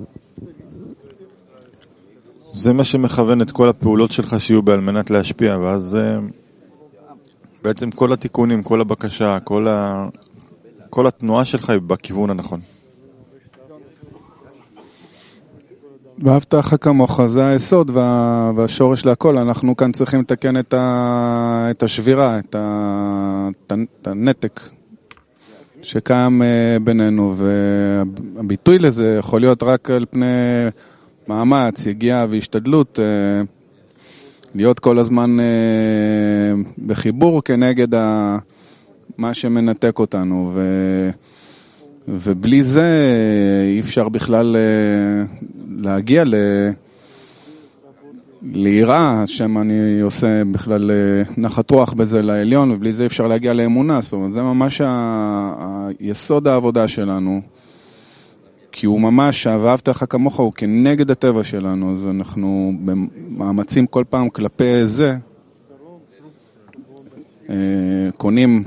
זה מה שמכוון את כל הפעולות שלך שיהיו על מנת להשפיע, ואז בעצם כל התיקונים, כל הבקשה, כל התנועה שלך היא בכיוון הנכון. ואהבת לך כמוך, זה היסוד והשורש להכל. אנחנו כאן צריכים לתקן את השבירה, את הנתק שקיים בינינו, והביטוי לזה יכול להיות רק על פני מאמץ, יגיעה והשתדלות, להיות כל הזמן בחיבור כנגד מה שמנתק אותנו, ובלי זה אי אפשר בכלל להגיע ליראה, שאני עושה בכלל נחת רוח בזה לעליון, ובלי זה אפשר להגיע לאמונה. זאת אומרת, זה ממש היסוד העבודה שלנו, כי הוא ממש, ואהבת לך כמוך, הוא כנגד הטבע שלנו, אז אנחנו במאמצים כל פעם כלפי זה, קונים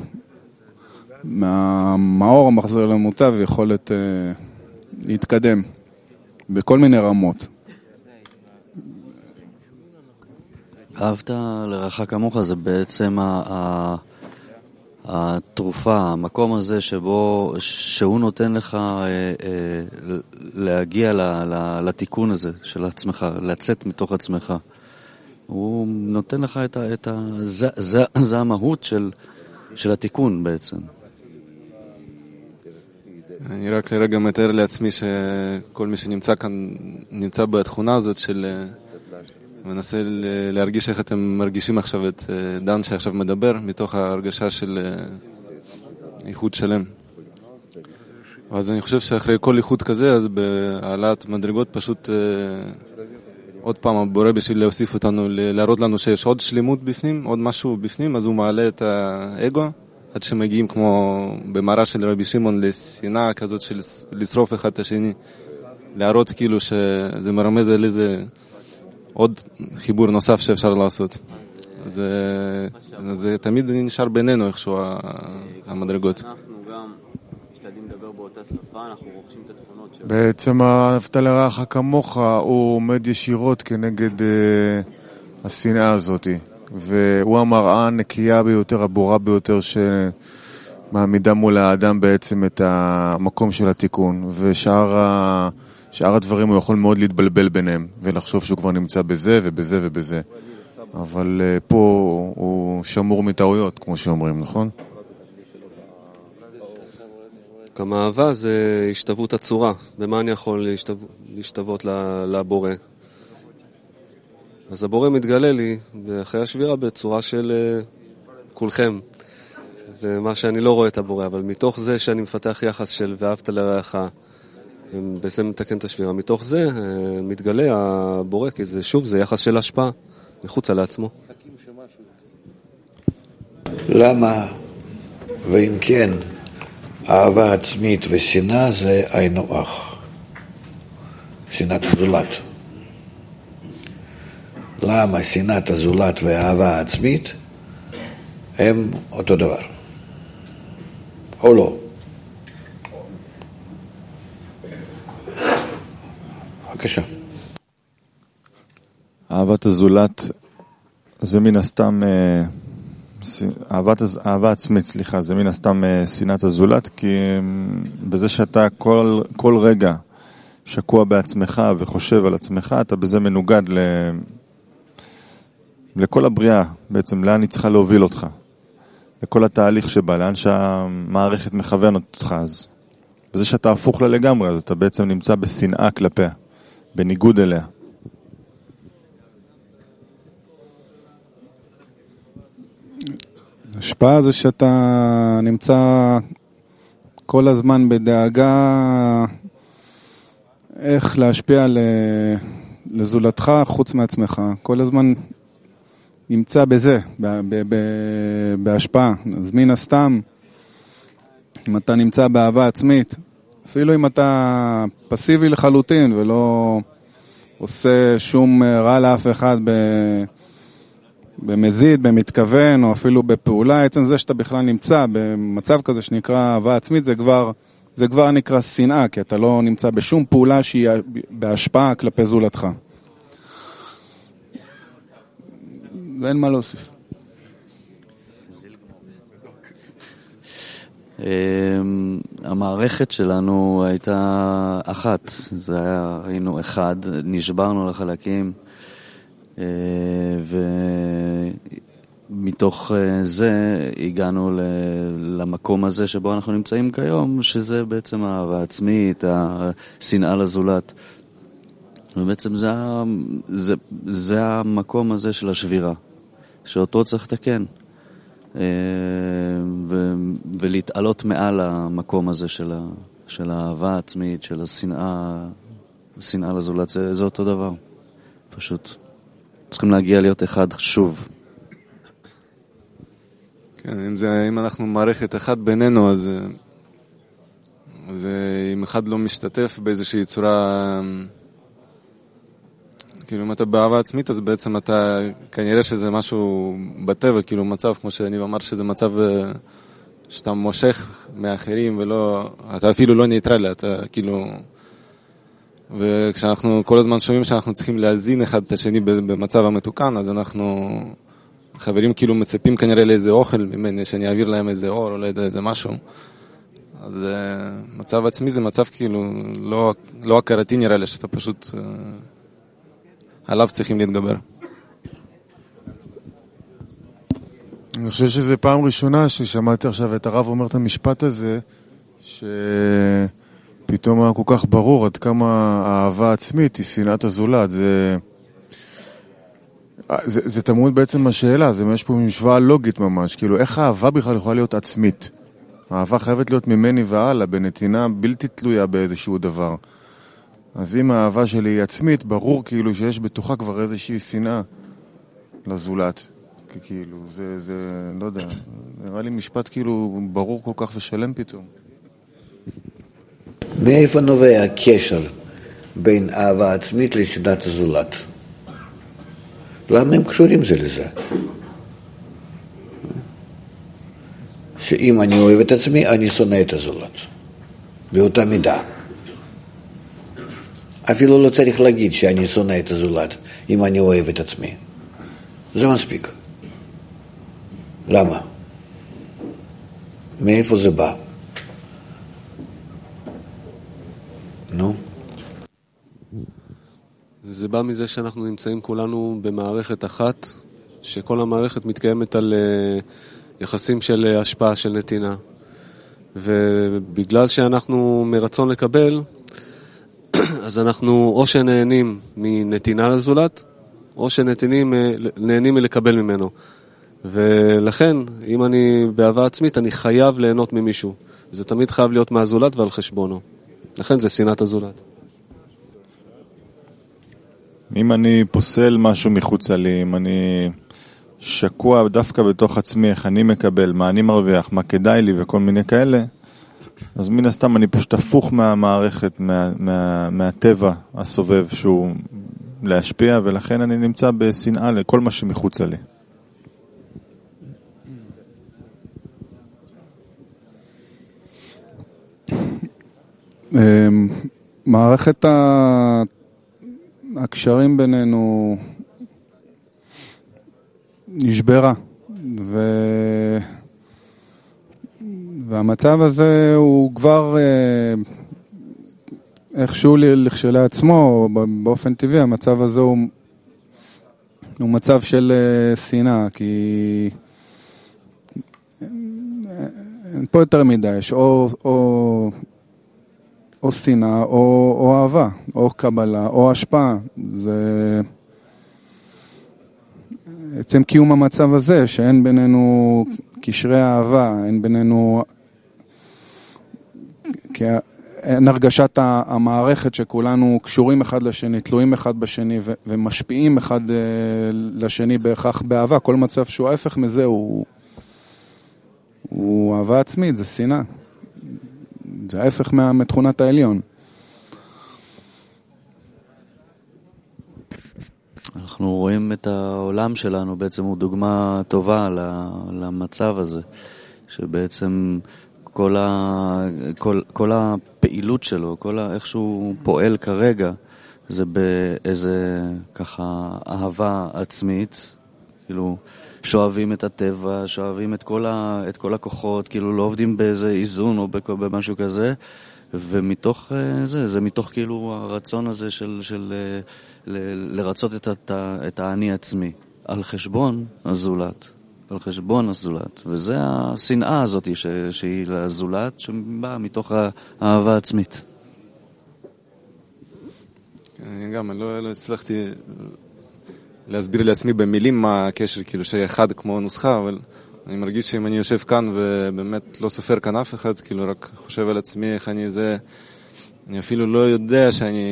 מהמאור המחזיר למוטב ויכולת להתקדם בכל מיני רמות. אהבת לרעך כמוך זה בעצם התרופה, המקום הזה שהוא נותן לך להגיע לתיקון הזה של עצמך, לצאת מתוך עצמך. הוא נותן לך זה המהות של התיקון בעצם. אני רק לרגע מתאר לעצמי שכל מי שנמצא כאן נמצא בתכונה הזאת של מנסה להרגיש איך אתם מרגישים עכשיו את דן שעכשיו מדבר מתוך ההרגשה של איחוד שלם. אז אני חושב שאחרי כל איחוד כזה, אז בהעלאת מדרגות פשוט עוד פעם הבורא בשביל להוסיף אותנו, להראות לנו שיש עוד שלמות בפנים, עוד משהו בפנים, אז הוא מעלה את האגו עד שמגיעים כמו במראה של רבי שמעון לשנאה כזאת של לשרוף אחד את השני, להראות כאילו שזה מרמז על איזה עוד חיבור נוסף שאפשר לעשות. זה תמיד נשאר בינינו איכשהו המדרגות. אנחנו גם משתדלים לדבר באותה שפה, אנחנו רוכשים את התכונות שלנו. בעצם אהבת לרעך כמוך הוא עומד ישירות כנגד השנאה הזאת, והוא המראה הנקייה ביותר, הברורה ביותר שמעמידה מול האדם בעצם את המקום של התיקון, ושאר הדברים הוא יכול מאוד להתבלבל ביניהם ולחשוב שהוא כבר נמצא בזה ובזה ובזה, אבל פה הוא שמור מטעויות כמו שאומרים, נכון? גם אהבה זה השתוות הצורה. במה אני יכול להשתוות לבורא? אז הבורא מתגלה לי אחרי השבירה בצורה של כולכם, ומה שאני לא רואה את הבורא, אבל מתוך זה שאני מפתח יחס של ואהבת לרעך, ובזה מתקן את השבירה, מתוך זה מתגלה הבורא, כי זה שוב, זה יחס של השפעה מחוצה לעצמו. למה ואם כן אהבה עצמית ושנאה זה היינו אח, שנאת הזולת? למה שנאת הזולת והאהבה העצמית הם אותו דבר? או לא? בבקשה. אהבת הזולת זה מן הסתם אהבה עצמית, סליחה, זה מן הסתם שנאת הזולת, כי בזה שאתה כל רגע שקוע בעצמך וחושב על עצמך, אתה בזה מנוגד לכל הבריאה, בעצם לאן היא צריכה להוביל אותך, לכל התהליך שבה, לאן שהמערכת מכוונת אותך. אז בזה שאתה הפוך לה לגמרי, אז אתה בעצם נמצא בשנאה כלפיה, בניגוד אליה. השפעה זה שאתה נמצא כל הזמן בדאגה איך להשפיע לזולתך חוץ מעצמך. כל הזמן נמצא בזה, בהשפעה. אז מן הסתם, אם אתה נמצא באהבה עצמית, אפילו אם אתה פסיבי לחלוטין ולא עושה שום רע לאף אחד במזיד, במתכוון, או אפילו בפעולה, עצם זה שאתה בכלל נמצא במצב כזה שנקרא אהבה עצמית, זה כבר נקרא שנאה, כי אתה לא נמצא בשום פעולה שהיא בהשפעה כלפי זולתך. ואין מה להוסיף. המערכת שלנו הייתה אחת, היינו אחד, נשברנו לחלקים, ומתוך זה הגענו למקום הזה שבו אנחנו נמצאים כיום, שזה בעצם האהבה העצמית, השנאה לזולת. ובעצם זה המקום הזה של השבירה, שאותו צריך לתקן. ולהתעלות מעל המקום הזה של האהבה העצמית, של השנאה לזולת, זה אותו דבר. פשוט צריכים להגיע להיות אחד שוב. כן, אם אנחנו מערכת אחת בינינו, אז אם אחד לא משתתף באיזושהי צורה, כאילו אם אתה באהבה עצמית, אז בעצם אתה, כנראה שזה משהו בטבע, כאילו מצב, כמו שאני אמר, שזה מצב שאתה מושך מאחרים, ולא, אתה אפילו לא ניטרלי, אתה כאילו, וכשאנחנו כל הזמן שומעים שאנחנו צריכים להזין אחד את השני במצב המתוקן, אז אנחנו, חברים כאילו מצפים כנראה לאיזה אוכל ממני, שאני אעביר להם איזה אור, או איזה משהו. אז מצב עצמי זה מצב כאילו לא הכרתי נראה לי, שאתה פשוט עליו צריכים להתגבר. אני חושב שזה פעם ראשונה ששמעתי עכשיו את הרב אומר את המשפט הזה, שפתאום היה כל כך ברור עד כמה האהבה עצמית היא שנאת הזולת. זה תמוד בעצם השאלה, יש פה משוואה לוגית ממש, כאילו איך האהבה בכלל יכולה להיות עצמית? האהבה חייבת להיות ממני והלאה, בנתינה בלתי תלויה באיזשהו דבר. אז אם האהבה שלי היא עצמית, ברור כאילו שיש בתוכה כבר איזושהי שנאה לזולת. כי כאילו, זה, לא יודע, נראה לי משפט כאילו ברור כל כך ושלם פתאום. מאיפה נובע הקשר בין אהבה עצמית לשנאת הזולת? למה הם קשורים זה לזה? שאם אני אוהב את עצמי, אני שונא את הזולת. באותה מידה. אפילו לא צריך להגיד שאני שונא את הזולת, אם אני אוהב את עצמי. זה מספיק. למה? מאיפה זה בא? נו? זה בא מזה שאנחנו נמצאים כולנו במערכת אחת, שכל המערכת מתקיימת על יחסים של השפעה, של נתינה. ובגלל שאנחנו מרצון לקבל, אז אנחנו או שנהנים מנתינה לזולת, או שנהנים מלקבל ממנו. ולכן, אם אני באהבה עצמית, אני חייב ליהנות ממישהו. זה תמיד חייב להיות מהזולת ועל חשבונו. לכן זה שנאת הזולת. אם אני פוסל משהו מחוץ לי, אם אני שקוע דווקא בתוך עצמי, איך אני מקבל, מה אני מרוויח, מה כדאי לי וכל מיני כאלה, אז מן הסתם אני פשוט הפוך מהמערכת, מהטבע הסובב שהוא להשפיע, ולכן אני נמצא בשנאה לכל מה שמחוץ לי. מערכת הקשרים בינינו נשברה. והמצב הזה הוא כבר איכשהו לכשלעצמו, באופן טבעי, המצב הזה הוא מצב של שנאה, כי אין פה יותר מדי, יש או שנאה, או אהבה, או קבלה, או השפעה. זה עצם קיום המצב הזה, שאין בינינו קשרי אהבה, אין בינינו, אין הרגשת המערכת שכולנו קשורים אחד לשני, תלויים אחד בשני ומשפיעים אחד לשני בהכרח באהבה. כל מצב שהוא ההפך מזה הוא אהבה עצמית, זה שנאה. זה ההפך מתכונת העליון. אנחנו רואים את העולם שלנו, בעצם הוא דוגמה טובה למצב הזה, שבעצם כל הפעילות שלו, איך שהוא פועל כרגע, זה באיזה ככה אהבה עצמית, כאילו שואבים את הטבע, שואבים את כל הכוחות, כאילו לא עובדים באיזה איזון או במשהו כזה, ומתוך זה מתוך כאילו הרצון הזה של לרצות את האני עצמי, על חשבון הזולת. על חשבון הזולת, וזה השנאה הזאת שהיא לזולת, שבאה מתוך האהבה העצמית. אני גם לא הצלחתי להסביר לעצמי במילים מה הקשר, כאילו שאחד כמו נוסחה, אבל אני מרגיש שאם אני יושב כאן ובאמת לא סופר כאן אף אחד, כאילו רק חושב על עצמי איך אני זה, אני אפילו לא יודע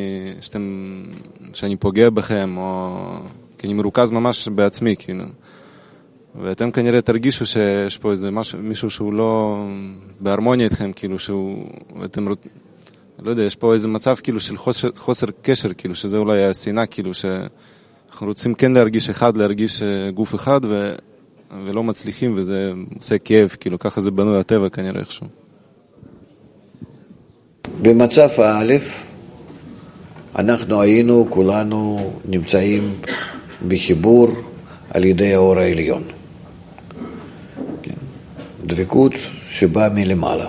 שאני פוגע בכם, או כי אני מרוכז ממש בעצמי, כאילו. ואתם כנראה תרגישו שיש פה איזה מישהו שהוא לא בהרמוניה איתכם, כאילו אתם, לא יודע, יש פה איזה מצב כאילו של חוסר קשר, כאילו שזה אולי השנאה, כאילו שאנחנו רוצים כן להרגיש גוף אחד ולא מצליחים, וזה עושה כאב, כאילו ככה זה בנוי הטבע כנראה איכשהו. במצב האלף אנחנו היינו כולנו נמצאים בחיבור על ידי האור העליון. דבקות שבאה מלמעלה.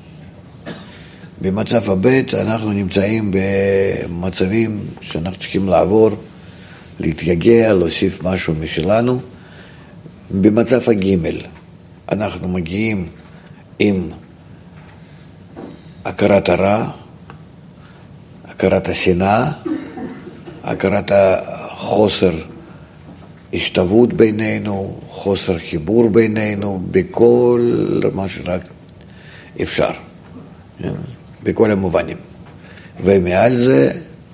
במצב הבית אנחנו נמצאים במצבים שאנחנו צריכים לעבור, להתייגע, להוסיף משהו משלנו. במצב הגימל אנחנו מגיעים עם הכרת הרע, הכרת השנאה, הכרת החוסר השתוות בינינו, חוסר חיבור בינינו, בכל מה שרק אפשר, בכל המובנים. ומעל זה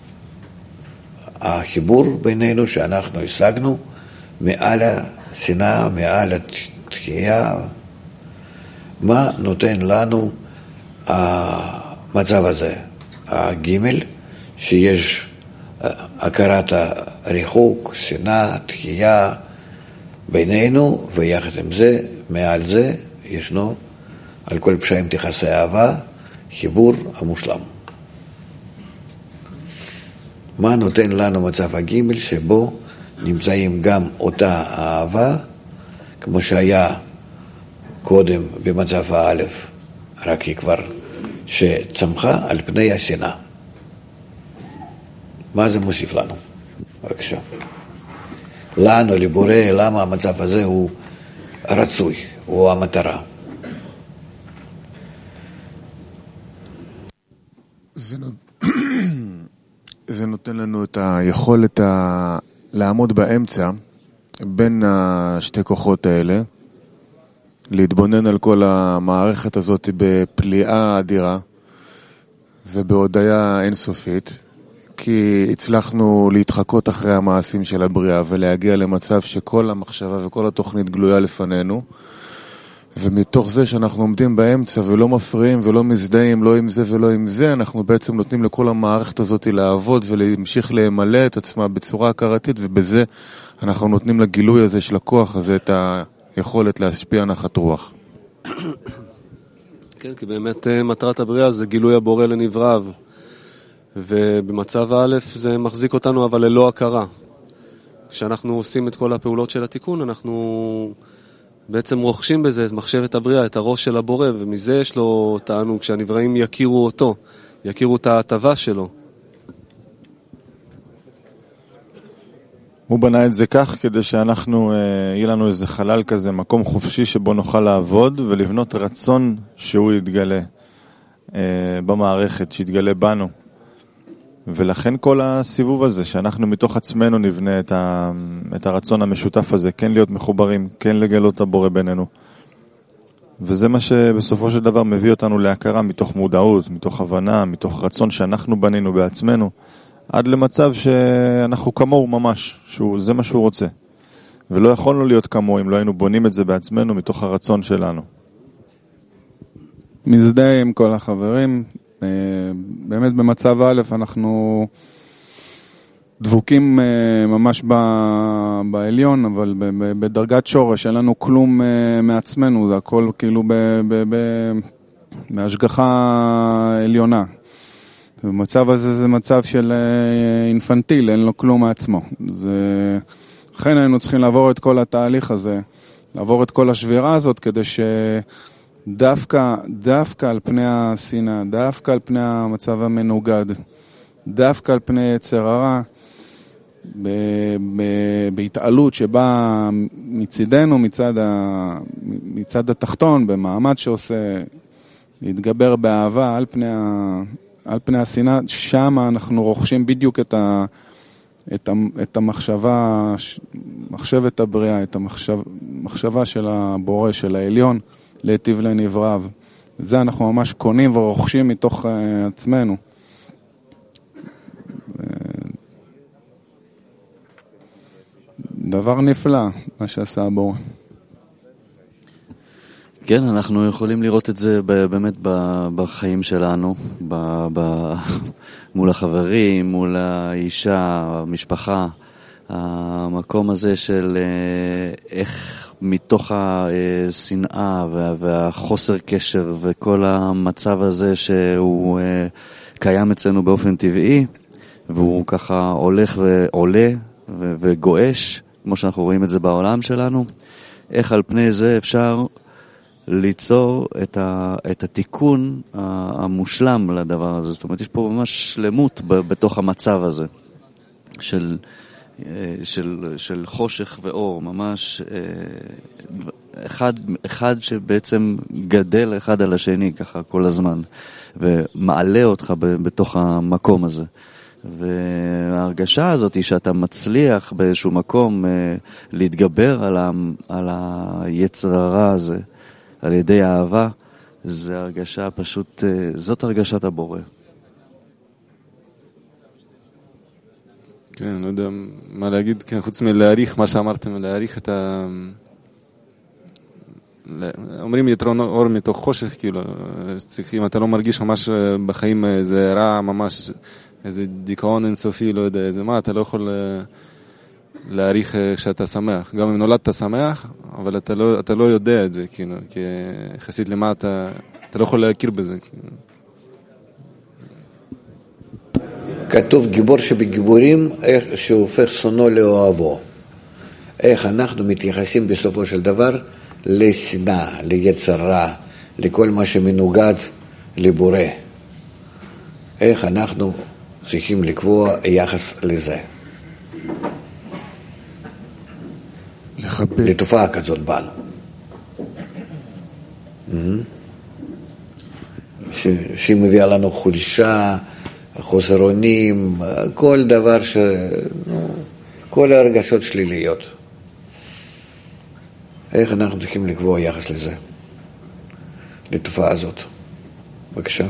החיבור בינינו שאנחנו השגנו, מעל השנאה, מעל התחייה, מה נותן לנו המצב הזה, הגימל, שיש הכרת הריחוק, שנאה, תחייה בינינו, ויחד עם זה, מעל זה, ישנו על כל פשעים תכסי אהבה, חיבור המושלם. מה נותן לנו מצב הגימל שבו נמצאים גם אותה אהבה, כמו שהיה קודם במצב האלף, רק היא כבר שצמחה על פני השנאה. מה זה מוסיף לנו? בבקשה. לנו, לבורא, למה המצב הזה הוא רצוי, הוא המטרה. זה נותן לנו את היכולת לעמוד באמצע בין שתי כוחות האלה, להתבונן על כל המערכת הזאת בפליאה אדירה ובהודיה אינסופית, כי הצלחנו להתחקות אחרי המעשים של הבריאה ולהגיע למצב שכל המחשבה וכל התוכנית גלויה לפנינו, ומתוך זה שאנחנו עומדים באמצע ולא מפריעים ולא מזדהים, לא עם זה ולא עם זה, אנחנו בעצם נותנים לכל המערכת הזאת לעבוד ולהמשיך למלא את עצמה בצורה הכרתית, ובזה אנחנו נותנים לגילוי הזה של הכוח הזה את היכולת להשפיע נחת רוח. כן, כי באמת מטרת הבריאה זה גילוי הבורא לנבריו, ובמצב א' זה מחזיק אותנו אבל ללא הכרה. כשאנחנו עושים את כל הפעולות של התיקון, אנחנו בעצם רוכשים בזה את מחשבת הבריאה, את הראש של הבורא, ומזה יש לו תענוג, כשהנבראים יכירו אותו, יכירו את ההטבה שלו. הוא בנה את זה כך כדי שאנחנו, יהיה לנו איזה חלל כזה, מקום חופשי שבו נוכל לעבוד ולבנות רצון שהוא יתגלה במערכת, שיתגלה בנו. ולכן כל הסיבוב הזה, שאנחנו מתוך עצמנו נבנה את הרצון המשותף הזה, כן להיות מחוברים, כן לגלות את הבורא בינינו. וזה מה שבסופו של דבר מביא אותנו להכרה מתוך מודעות, מתוך הבנה, מתוך רצון שאנחנו בנינו בעצמנו, עד למצב שאנחנו כמוהו ממש, זה מה שהוא רוצה. ולא יכולנו להיות כמוהו אם לא היינו בונים את זה בעצמנו מתוך הרצון שלנו. מזדהה עם כל החברים. באמת במצב א' אנחנו דבוקים ממש בעליון, אבל בדרגת שורש, אין לנו כלום מעצמנו, זה הכל כאילו מהשגחה עליונה. במצב הזה זה מצב של אינפנטיל, אין לו כלום מעצמו. לכן היינו צריכים לעבור את כל התהליך הזה, לעבור את כל השבירה הזאת, כדי דווקא על פני השנאה, דווקא על פני המצב המנוגד, דווקא על פני יצר הרע, בהתעלות שבאה מצידנו, מצד התחתון, במעמד שעושה להתגבר באהבה על פני השנאה, שם אנחנו רוכשים בדיוק את המחשבה, מחשבת הבריאה, את המחשבה של הבורא, של העליון, להיטיב לנבריו. את זה אנחנו ממש קונים ורוכשים מתוך עצמנו. דבר נפלא, מה שעשה הבורא. כן, אנחנו יכולים לראות את זה באמת בחיים שלנו, מול החברים, מול האישה, המשפחה, המקום הזה של איך מתוך השנאה והחוסר קשר וכל המצב הזה שהוא קיים אצלנו באופן טבעי, והוא ככה הולך ועולה וגואש, כמו שאנחנו רואים את זה בעולם שלנו, איך על פני זה אפשר ליצור את התיקון המושלם לדבר הזה. זאת אומרת, יש פה ממש שלמות בתוך המצב הזה של חושך ואור, ממש אחד שבעצם גדל אחד על השני ככה כל הזמן, ומעלה אותך בתוך המקום הזה. וההרגשה הזאת היא שאתה מצליח באיזשהו מקום להתגבר על היצר הרע הזה, על ידי האהבה, זה הרגשה פשוט, זאת הרגשת הבורא. כן, לא יודע מה להגיד, כן, חוץ מלהעריך מה שאמרתם, להעריך את אומרים יתרון אור מתוך חושך, כאילו, אם אתה לא מרגיש ממש בחיים איזה רע, ממש איזה דיכאון אינסופי, לא יודע, איזה מה, אתה לא יכול להעריך שאתה שמח. גם אם נולדת שמח, אבל אתה לא יודע את זה, כאילו, כי יחסית למה אתה לא יכול להכיר בזה, כאילו. כתוב גיבור שבגיבורים, איך שהופך שונאו לאוהבו. איך אנחנו מתייחסים בסופו של דבר לשנאה, ליצר רע, לכל מה שמנוגד לבורא. איך אנחנו צריכים לקבוע יחס לזה. לתופעה כזאת בנו. שהיא מביאה לנו חולשה, חוסר אונים, כל דבר כל הרגשות שליליות. איך אנחנו צריכים לקבוע יחס לזה, לתופעה הזאת? בבקשה.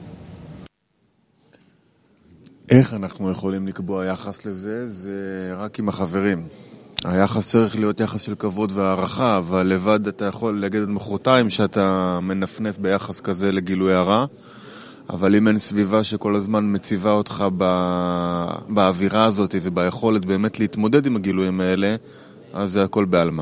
איך אנחנו יכולים לקבוע יחס לזה? זה רק עם החברים. היחס צריך להיות יחס של כבוד והערכה, אבל לבד אתה יכול להגיד את מחרתיים שאתה מנפנף ביחס כזה לגילוי הרע, אבל אם אין סביבה שכל הזמן מציבה אותך באווירה הזאת וביכולת באמת להתמודד עם הגילויים האלה, אז זה הכל בעלמה.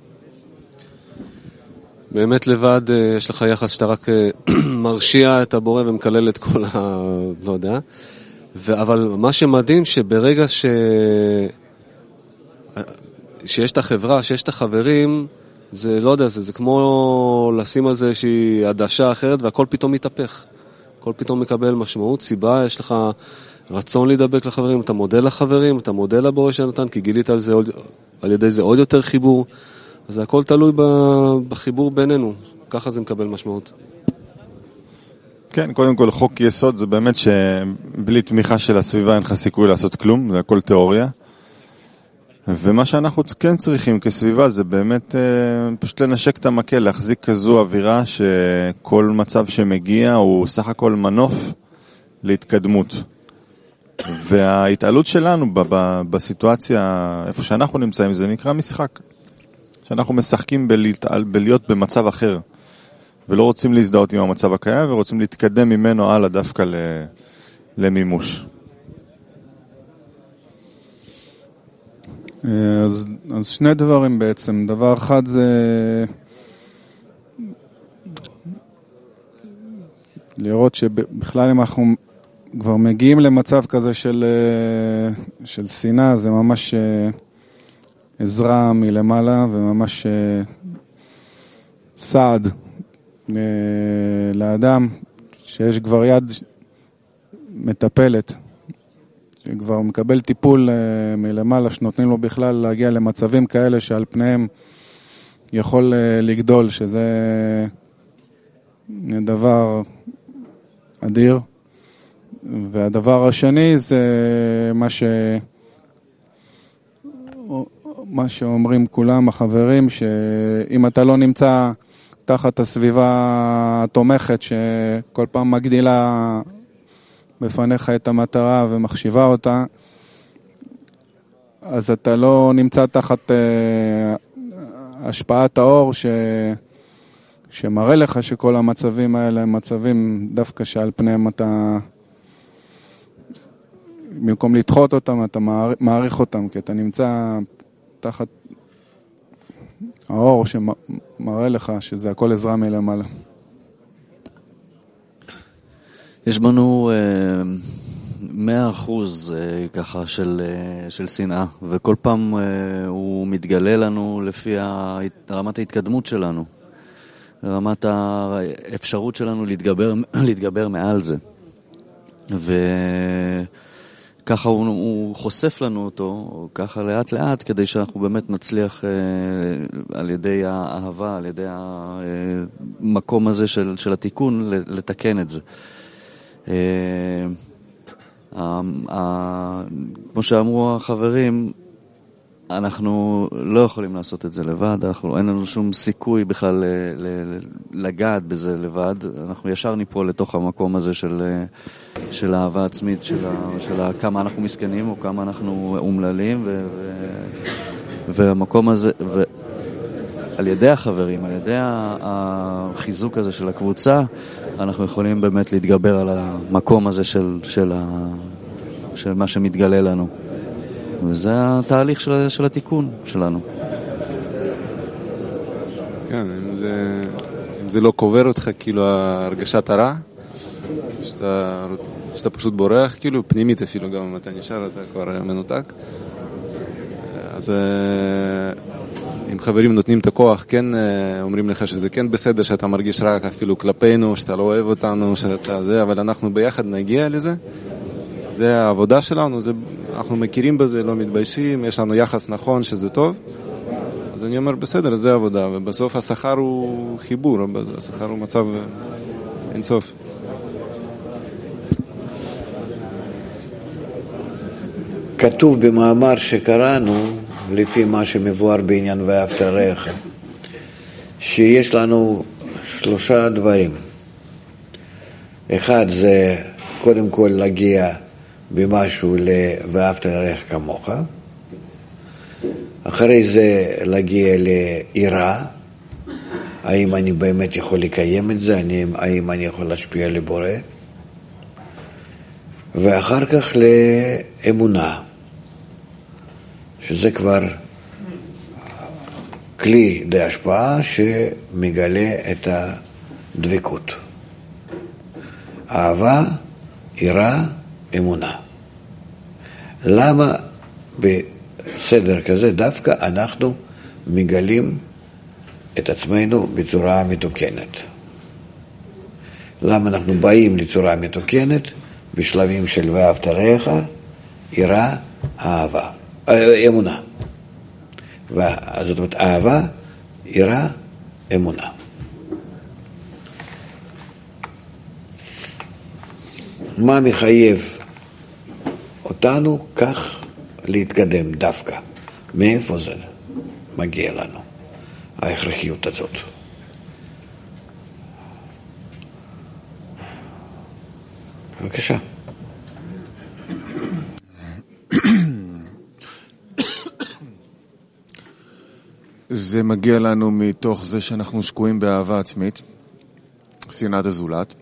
באמת לבד יש לך יחס שאתה רק מרשיע את הבורא ומקלל את כל לא יודע. אבל מה שמדהים שברגע שיש את החברה, שיש את החברים, זה לא יודע, זה כמו לשים על זה איזושהי עדשה אחרת, והכל פתאום מתהפך. הכל פתאום מקבל משמעות, סיבה, יש לך רצון להידבק לחברים, אתה מודה לחברים, אתה מודה לבורא שנתן, כי גילית על זה על ידי זה עוד יותר חיבור. אז הכל תלוי בחיבור בינינו, ככה זה מקבל משמעות. כן, קודם כל חוק יסוד זה באמת שבלי תמיכה של הסביבה אין לך סיכוי לעשות כלום, זה הכל תיאוריה. ומה שאנחנו כן צריכים כסביבה זה באמת פשוט לנשק את המקל, להחזיק כזו אווירה שכל מצב שמגיע הוא סך הכל מנוף להתקדמות. וההתעלות שלנו בסיטואציה, איפה שאנחנו נמצאים, זה נקרא משחק. שאנחנו משחקים בלהיות במצב אחר. ולא רוצים להזדהות עם המצב הקיים, ורוצים להתקדם ממנו הלאה דווקא למימוש. אז שני דברים בעצם. דבר אחד זה לראות שבכלל אם אנחנו כבר מגיעים למצב כזה של שנאה, זה ממש עזרה מלמעלה וממש סעד לאדם שיש כבר יד מטפלת, שכבר מקבל טיפול מלמעלה, שנותנים לו בכלל להגיע למצבים כאלה שעל פניהם יכול לגדול, שזה דבר אדיר. והדבר השני זה מה שאומרים כולם החברים, שאם אתה לא נמצא תחת הסביבה התומכת שכל פעם מגדילה בפניך את המטרה ומחשיבה אותה, אז אתה לא נמצא תחת השפעת האור שמראה לך שכל המצבים האלה הם מצבים דווקא שעל פניהם אתה, במקום לדחות אותם, אתה מעריך אותם, כי אתה נמצא תחת האור שמראה לך שזה הכל עזרה מלמעלה. יש בנו 100% ככה של שנאה, וכל פעם הוא מתגלה לנו לפי רמת ההתקדמות שלנו, רמת האפשרות שלנו להתגבר מעל זה. וככה הוא חושף לנו אותו, ככה לאט לאט, כדי שאנחנו באמת נצליח על ידי האהבה, על ידי המקום הזה של התיקון, לתקן את זה. כמו שאמרו החברים, אנחנו לא יכולים לעשות את זה לבד, אין לנו שום סיכוי בכלל לגעת בזה לבד, אנחנו ישר ניפול לתוך המקום הזה של האהבה עצמית, של כמה אנחנו מסכנים או כמה אנחנו אומללים, והמקום הזה, על ידי החברים, על ידי החיזוק הזה של הקבוצה, אנחנו יכולים באמת להתגבר על המקום הזה של מה שמתגלה לנו. וזה התהליך של התיקון שלנו. כן, אם זה לא קובר אותך, כאילו הרגשת הרע, שאתה פשוט בורח, כאילו פנימית אפילו, גם אם אתה נשאר, אתה כבר מנותק. אז אם חברים נותנים את הכוח, כן אומרים לך שזה כן בסדר, שאתה מרגיש רק אפילו כלפינו, שאתה לא אוהב אותנו, שאתה זה, אבל אנחנו ביחד נגיע לזה. זה העבודה שלנו, אנחנו מכירים בזה, לא מתביישים, יש לנו יחס נכון שזה טוב. אז אני אומר, בסדר, זה העבודה, ובסוף השכר הוא חיבור, השכר הוא מצב אינסוף. כתוב במאמר שקראנו, לפי מה שמבואר בעניין ואהבת רעך, שיש לנו 3 דברים. אחד זה קודם כל להגיע במשהו ואהבת רעך כמוך, אחרי זה להגיע ליראה, האם אני באמת יכול לקיים את זה, האם אני יכול להשפיע לבורא, ואחר כך לאמונה, שזה כבר כלי די השפעה שמגלה את הדבקות. אהבה, יראה, אמונה. למה בסדר כזה דווקא אנחנו מגלים את עצמנו בצורה מתוקנת. למה אנחנו באים לצורה מתוקנת? בשלבים של ואהבת רעך, יראה, אהבה, אמונה. זאת אומרת, אהבה, יראה, אמונה. מה מחייב אותנו כך להתקדם דווקא? מאיפה זה מגיע לנו, ההכרחיות הזאת? בבקשה. זה מגיע לנו מתוך זה שאנחנו שקועים באהבה עצמית, שנאת הזולת,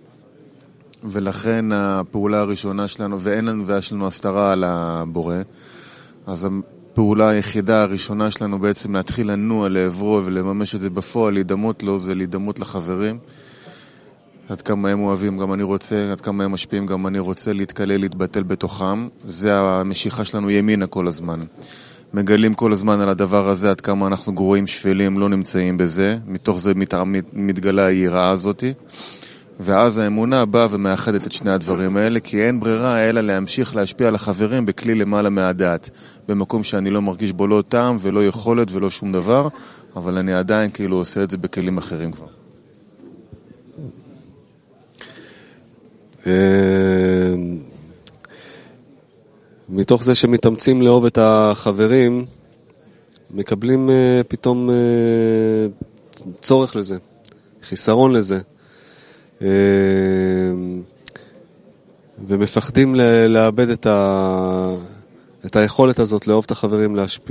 ולכן הפעולה הראשונה שלנו, ואין לנו ויש לנו הסתרה על הבורא, אז הפעולה היחידה הראשונה שלנו בעצם להתחיל לנוע לעברו ולממש את זה בפועל, להידמות לו, זה להידמות לחברים. עד כמה הם אוהבים, גם אני רוצה, עד כמה הם משפיעים, גם אני רוצה להתקלל, להתבטל בתוכם. זה המשיכה שלנו ימינה כל הזמן. מגלים כל הזמן על הדבר הזה, עד כמה אנחנו גרועים, שפלים, לא נמצאים בזה. מתוך זה מתגלה היראה הזאת. ואז האמונה באה ומאחדת את שני הדברים האלה, כי אין ברירה אלא להמשיך להשפיע על החברים בכלי למעלה מהדעת. במקום שאני לא מרגיש בו לא טעם ולא יכולת ולא שום דבר, אבל אני עדיין כאילו עושה את זה בכלים אחרים כבר. מתוך זה שמתאמצים לאהוב את החברים, מקבלים פתאום צורך לזה, חיסרון לזה, ומפחדים לאבד את היכולת הזאת לאהוב את החברים, להשפיע.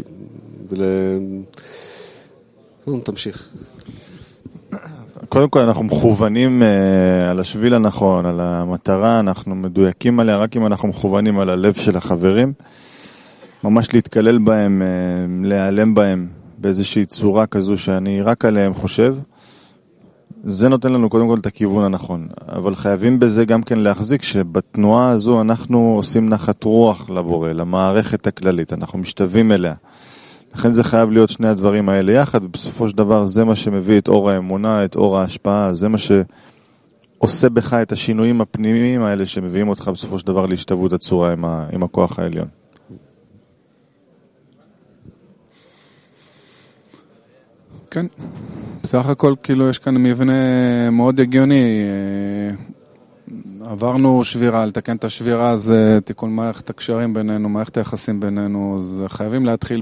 תמשיך. קודם כל אנחנו מכוונים על השביל הנכון, על המטרה, אנחנו מדויקים עליה רק אם אנחנו מכוונים על הלב של החברים, ממש להתקלל בהם, להיעלם בהם באיזושהי צורה כזו שאני רק עליהם חושב. זה נותן לנו קודם כל את הכיוון הנכון, אבל חייבים בזה גם כן להחזיק שבתנועה הזו אנחנו עושים נחת רוח לבורא, למערכת הכללית, אנחנו משתווים אליה. לכן זה חייב להיות שני הדברים האלה יחד, ובסופו של דבר זה מה שמביא את אור האמונה, את אור ההשפעה, זה מה שעושה בך את השינויים הפנימיים האלה שמביאים אותך בסופו של דבר להשתוות הצורה עם הכוח העליון. כן, בסך הכל כאילו יש כאן מבנה מאוד הגיוני, עברנו שבירה, לתקן את השבירה זה תיקון מערכת הקשרים בינינו, מערכת היחסים בינינו, אז חייבים להתחיל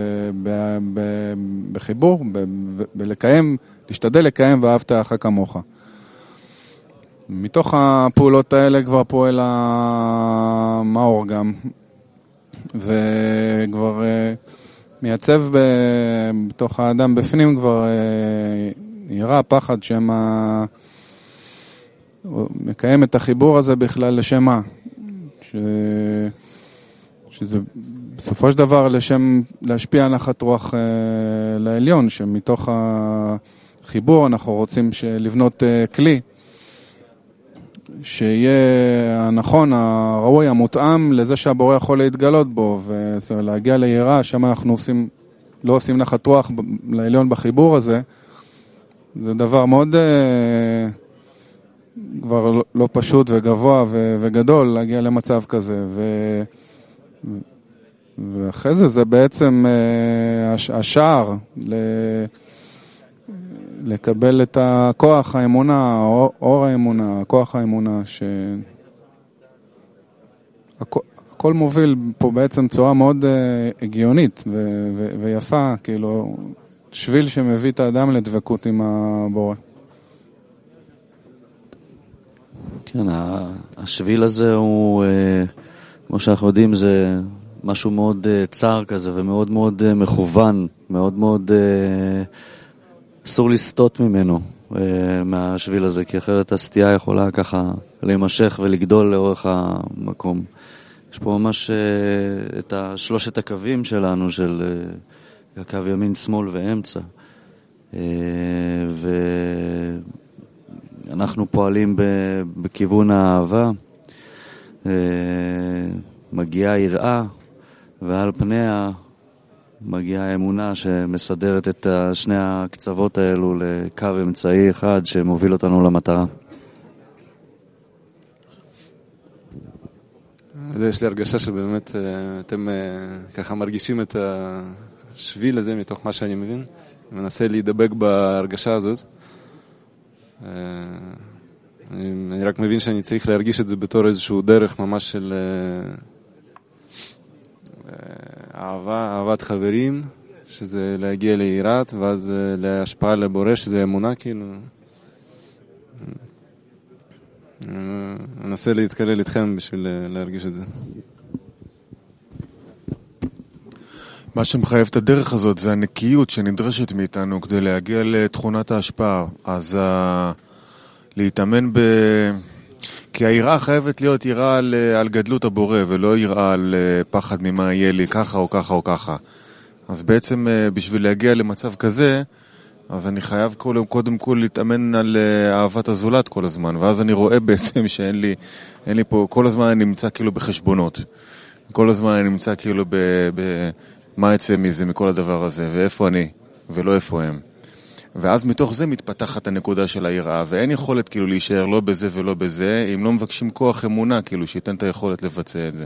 בחיבור, בלקיים, להשתדל לקיים ואהבת לך כמוך. מתוך הפעולות האלה כבר פועל המאור גם, וכבר מייצב בתוך האדם בפנים כבר יראה פחד שמה מקיים את החיבור הזה בכלל לשם מה, שזה בסופו של דבר לשם להשפיע נחת רוח לעליון, שמתוך החיבור אנחנו רוצים לבנות כלי שיהיה הנכון, הראוי, המותאם לזה שהבורא יכול להתגלות בו, ולהגיע ליראה, שם אנחנו לא עושים נחת רוח לעליון בחיבור הזה. זה דבר מאוד כבר לא פשוט וגבוה וגדול להגיע למצב כזה, ואחרי זה בעצם השער לקבל את הכוח האמונה, אור האמונה, כוח האמונה, הכל מוביל פה בעצם צורה מאוד הגיונית ויפה, כאילו שביל שמביא את האדם לדבקות עם הבורא. כן, השביל הזה הוא, כמו שאנחנו יודעים, זה משהו מאוד צר כזה ומאוד מאוד מכוון, מאוד מאוד אסור לסטות ממנו, מהשביל הזה, כי אחרת הסטייה יכולה ככה להימשך ולגדול לאורך המקום. יש פה ממש את שלושת הקווים שלנו, של הקו ימין, שמאל ואמצע. ואנחנו פועלים בכיוון האהבה, מגיעה יראה, ועל פניה מגיעה האמונה שמסדרת את שני הקצוות האלו לקו אמצעי אחד שמוביל אותנו למטרה. יש לי הרגשה שבאמת אתם ככה מרגישים את השביל הזה מתוך מה שאני מבין. אני מנסה להידבק בהרגשה הזאת. אני רק מבין שאני צריך להרגיש את זה בתור איזשהו דרך ממש של אהבת חברים, שזה להגיע ליראת, ואז להשפעה לבורא, שזה אמונה, כאילו. אני אנסה להתקלל איתכם בשביל להרגיש את זה. מה שמחייב את הדרך הזאת זה הנקיות שנדרשת מאיתנו כדי להגיע לתכונת ההשפעה. אז להתאמן כי היראה חייבת להיות יראה על גדלות הבורא, ולא יראה על פחד ממה יהיה לי ככה או ככה או ככה. אז בעצם בשביל להגיע למצב כזה, אז אני חייב קודם כל להתאמן על אהבת הזולת כל הזמן, ואז אני רואה בעצם שאין לי פה, כל הזמן אני נמצא כאילו בחשבונות. כל הזמן אני נמצא כאילו מה יצא מזה, מכל הדבר הזה, ואיפה אני, ולא איפה הם. ואז מתוך זה מתפתחת הנקודה של היראה, ואין יכולת כאילו להישאר לא בזה ולא בזה, אם לא מבקשים כוח אמונה, כאילו שייתן את היכולת לבצע את זה.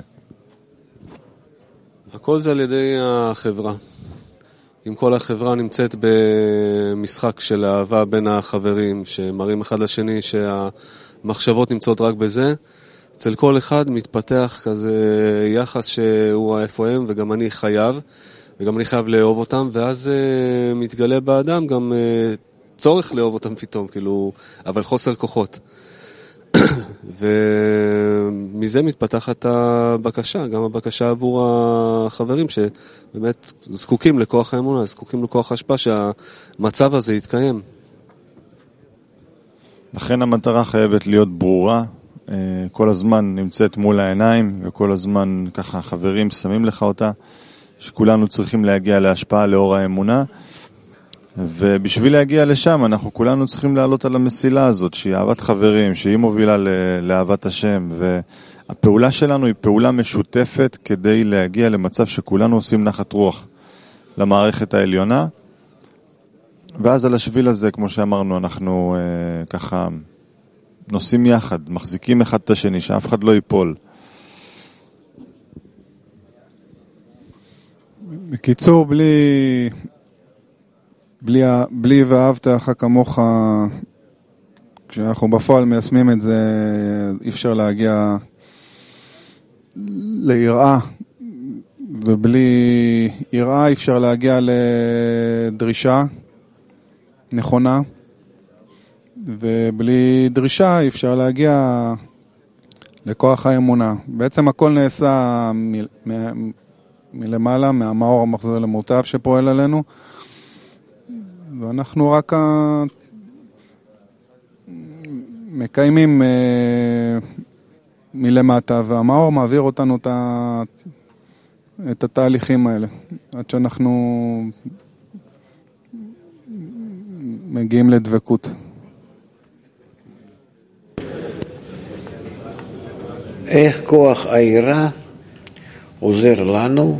הכל זה על ידי החברה. אם כל החברה נמצאת במשחק של אהבה בין החברים, שמראים אחד לשני שהמחשבות נמצאות רק בזה, אצל כל אחד מתפתח כזה יחס שהוא איפה הם, וגם אני חייב לאהוב אותם, ואז מתגלה באדם גם צורך לאהוב אותם פתאום, כאילו, אבל חוסר כוחות. ומזה מתפתחת הבקשה, גם הבקשה עבור החברים שבאמת זקוקים לכוח האמונה, זקוקים לכוח השפעה, שהמצב הזה יתקיים. לכן המטרה חייבת להיות ברורה, כל הזמן נמצאת מול העיניים, וכל הזמן ככה חברים שמים לך אותה, שכולנו צריכים להגיע להשפעה לאור האמונה, ובשביל להגיע לשם אנחנו כולנו צריכים לעלות על המסילה הזאת, שהיא אהבת חברים, שהיא מובילה לאהבת השם, והפעולה שלנו היא פעולה משותפת כדי להגיע למצב שכולנו עושים נחת רוח למערכת העליונה, ואז על השביל הזה, כמו שאמרנו, אנחנו ככה נוסעים יחד, מחזיקים אחד את השני, שאף אחד לא ייפול. בקיצור, בלי ואהבת לך כמוך, כשאנחנו בפועל מיישמים את זה, אי אפשר להגיע ליראה, ובלי יראה אי אפשר להגיע לדרישה נכונה, ובלי דרישה אי אפשר להגיע לכוח האמונה. בעצם הכל נעשה מלמעלה, מהמאור המחזור למוטב שפועל עלינו, ואנחנו רק מקיימים מלמטה, והמאור מעביר אותנו את התהליכים האלה, עד שאנחנו מגיעים לדבקות. איך כוח היראה עוזר לנו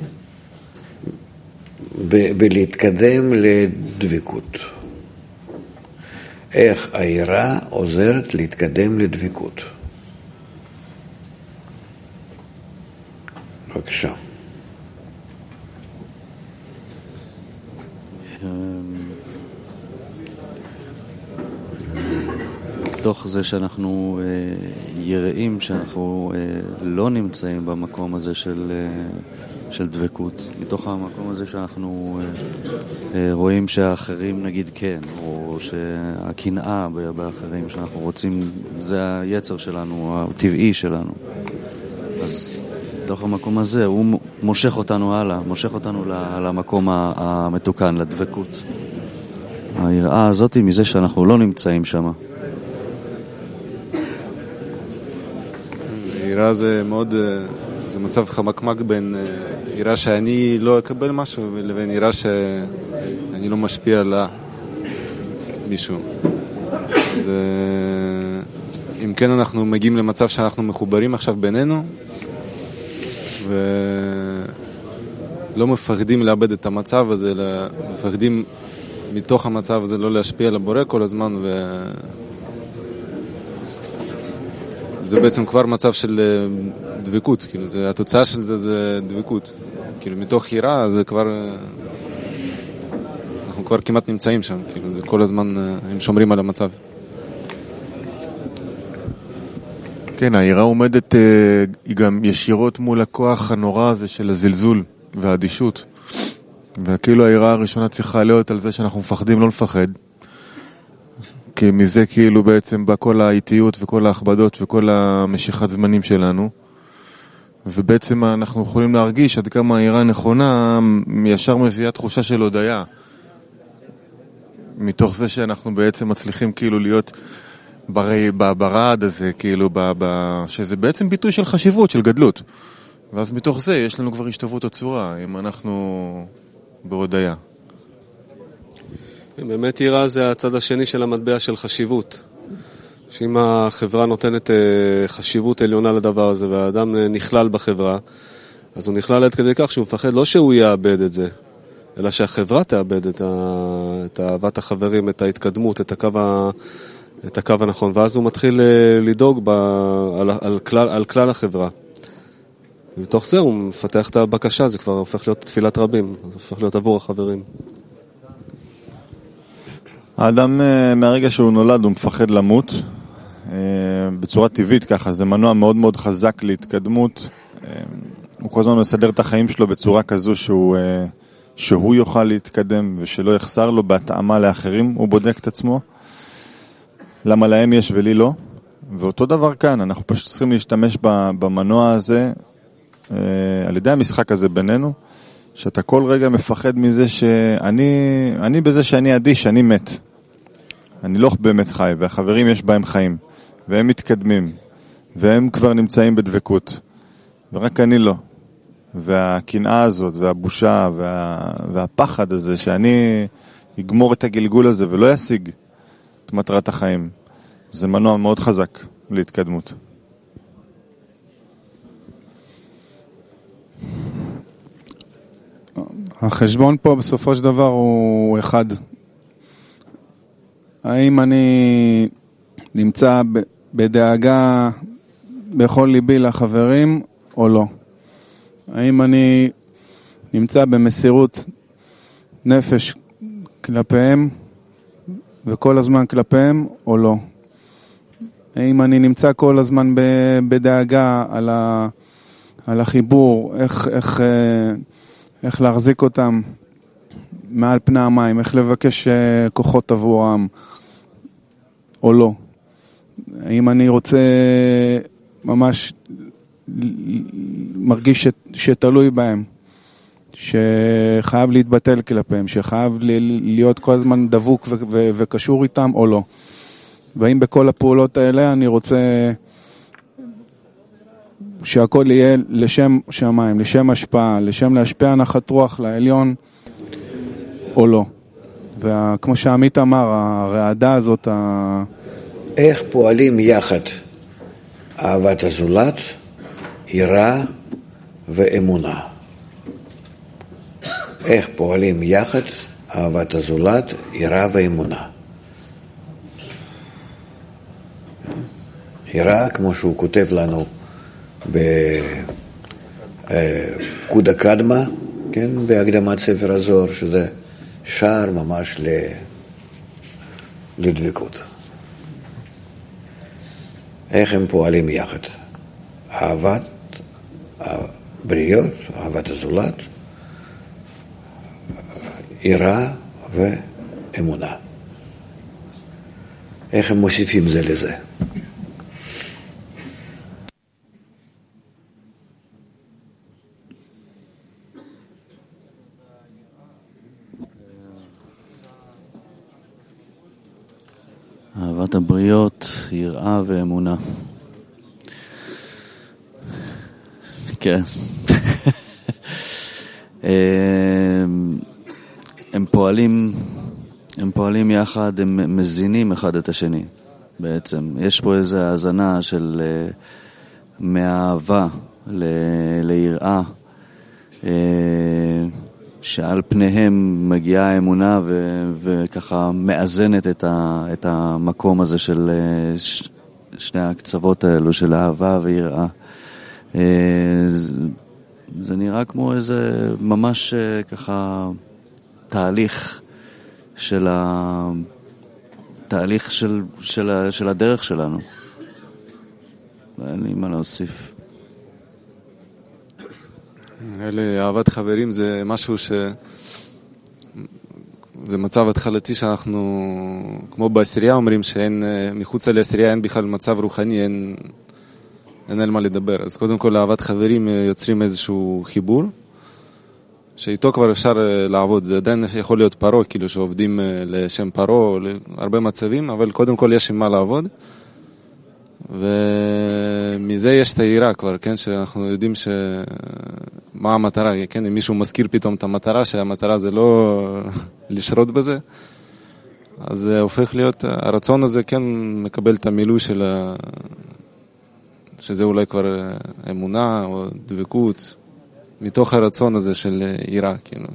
בלהתקדם לדבקות? איך היראה עוזרת להתקדם לדבקות? בבקשה. מתוך זה שאנחנו יראים שאנחנו לא נמצאים במקום הזה של דבקות, מתוך המקום הזה שאנחנו רואים שהאחרים נגיד כן, או שהקנאה באחרים שאנחנו רוצים, זה היצר שלנו, הטבעי שלנו. אז מתוך המקום הזה הוא מושך אותנו הלאה, מושך אותנו למקום המתוקן, לדבקות. היראה הזאת היא מזה שאנחנו לא נמצאים שם. יראה זה מאוד, זה מצב חמקמק בין יראה שאני לא אקבל משהו לבין יראה שאני לא משפיע על מישהו. אז אם כן אנחנו מגיעים למצב שאנחנו מחוברים עכשיו בינינו, לא מפחדים לאבד את המצב הזה, אלא מפחדים מתוך המצב הזה לא להשפיע על הבורא כל הזמן, זה בעצם כבר מצב של דבקות, כאילו, התוצאה של זה דבקות. כאילו, מתוך יראה זה כבר, אנחנו כבר כמעט נמצאים שם, כאילו, זה כל הזמן, הם שומרים על המצב. כן, היראה עומדת היא גם ישירות מול הכוח הנורא הזה של הזלזול והאדישות. וכאילו היראה הראשונה צריכה להיות על זה שאנחנו מפחדים לא לפחד. כי מזה כאילו בעצם בא כל האיטיות וכל ההכבדות וכל המשיכת זמנים שלנו. ובעצם אנחנו יכולים להרגיש עד כמה היראה נכונה, ישר מביאה תחושה של הודיה. מתוך זה שאנחנו בעצם מצליחים כאילו להיות ברעד הזה, כאילו, שזה בעצם ביטוי של חשיבות, של גדלות. ואז מתוך זה יש לנו כבר השתוות הצורה, אם אנחנו בהודיה. באמת יראה זה הצד השני של המטבע של חשיבות. שאם החברה נותנת חשיבות עליונה לדבר הזה, והאדם נכלל בחברה, אז הוא נכלל עד כדי כך שהוא מפחד לא שהוא יאבד את זה, אלא שהחברה תאבד את אהבת החברים, את ההתקדמות, את הקו הנכון, ואז הוא מתחיל לדאוג על כלל החברה. ומתוך זה הוא מפתח את הבקשה, זה כבר הופך להיות תפילת רבים, זה הופך להיות עבור החברים. האדם מהרגע שהוא נולד הוא מפחד למות, בצורה טבעית ככה, זה מנוע מאוד מאוד חזק להתקדמות, הוא כל הזמן מסדר את החיים שלו בצורה כזו שהוא יוכל להתקדם ושלא יחסר לו בהתאמה לאחרים, הוא בודק את עצמו, למה להם יש ולי לא, ואותו דבר כאן, אנחנו פשוט צריכים להשתמש במנוע הזה, על ידי המשחק הזה בינינו, שאתה כל רגע מפחד מזה שאני בזה שאני אדיש, אני מת. אני לא באמת חי, והחברים יש בהם חיים, והם מתקדמים, והם כבר נמצאים בדבקות, ורק אני לא. והקנאה הזאת, והבושה, והפחד הזה, שאני אגמור את הגלגול הזה, ולא ישיג את מטרת החיים. זה מנוע מאוד חזק להתקדמות. החשבון פה בסופו של דבר הוא אחד. האם אני נמצא בדאגה בכל ליבי לחברים או לא? האם אני נמצא במסירות נפש כלפיהם וכל הזמן כלפיהם או לא? האם אני נמצא כל הזמן בדאגה על החיבור, איך להחזיק אותם מעל פני המים, איך לבקש כוחות עבורם או לא? האם אני רוצה ממש מרגיש שתלוי בהם, שחייב להתבטל כלפיהם, שחייב להיות כל הזמן דבוק וקשור איתם או לא? והאם בכל הפעולות האלה אני רוצה שהכל יהיה לשם שמיים, לשם השפעה, לשם להשפיע נחת רוח לעליון או לא? וכמו שעמית אמר, הרעדה הזאת איך פועלים יחד אהבת הזולת, יראה ואמונה? איך פועלים יחד אהבת הזולת, יראה ואמונה? יראה, כמו שהוא כותב לנו בפקודה קדמה, כן, בהקדמת ספר הזוהר, שזה שער ממש לדבקות. איך הם פועלים יחד? אהבת הבריות, אהבת הזולת, יראה ואמונה. איך הם מוסיפים זה לזה? אהבת הבריות, יראה ואמונה. כן. הם פועלים יחד, הם מזינים אחד את השני בעצם. יש פה איזו האזנה של מהאהבה ליראה, שעל פניהם מגיעה האמונה וככה מאזנת את המקום הזה של שני הקצוות האלו של אהבה ויראה. זה נראה כמו איזה ממש ככה תהליך של תהליך של הדרך שלנו. אין לי מה להוסיף. אהבת חברים זה משהו זה מצב התחלתי שאנחנו, כמו בעשירייה אומרים שאין, מחוץ לעשירייה אין בכלל מצב רוחני, אין על מה לדבר. אז קודם כל אהבת חברים יוצרים איזשהו חיבור, שאיתו כבר אפשר לעבוד. זה עדיין יכול להיות פרו, כאילו שעובדים לשם פרו, להרבה מצבים, אבל קודם כל יש עם מה לעבוד. ומזה יש את היראה כבר, כן, שאנחנו יודעים מה המטרה, כן, אם מישהו מזכיר פתאום את המטרה, שהמטרה זה לא לשרות בזה, אז זה הופך להיות, הרצון הזה כן מקבל את המילוי שזה אולי כבר אמונה או דבקות, מתוך הרצון הזה של יראה, כאילו.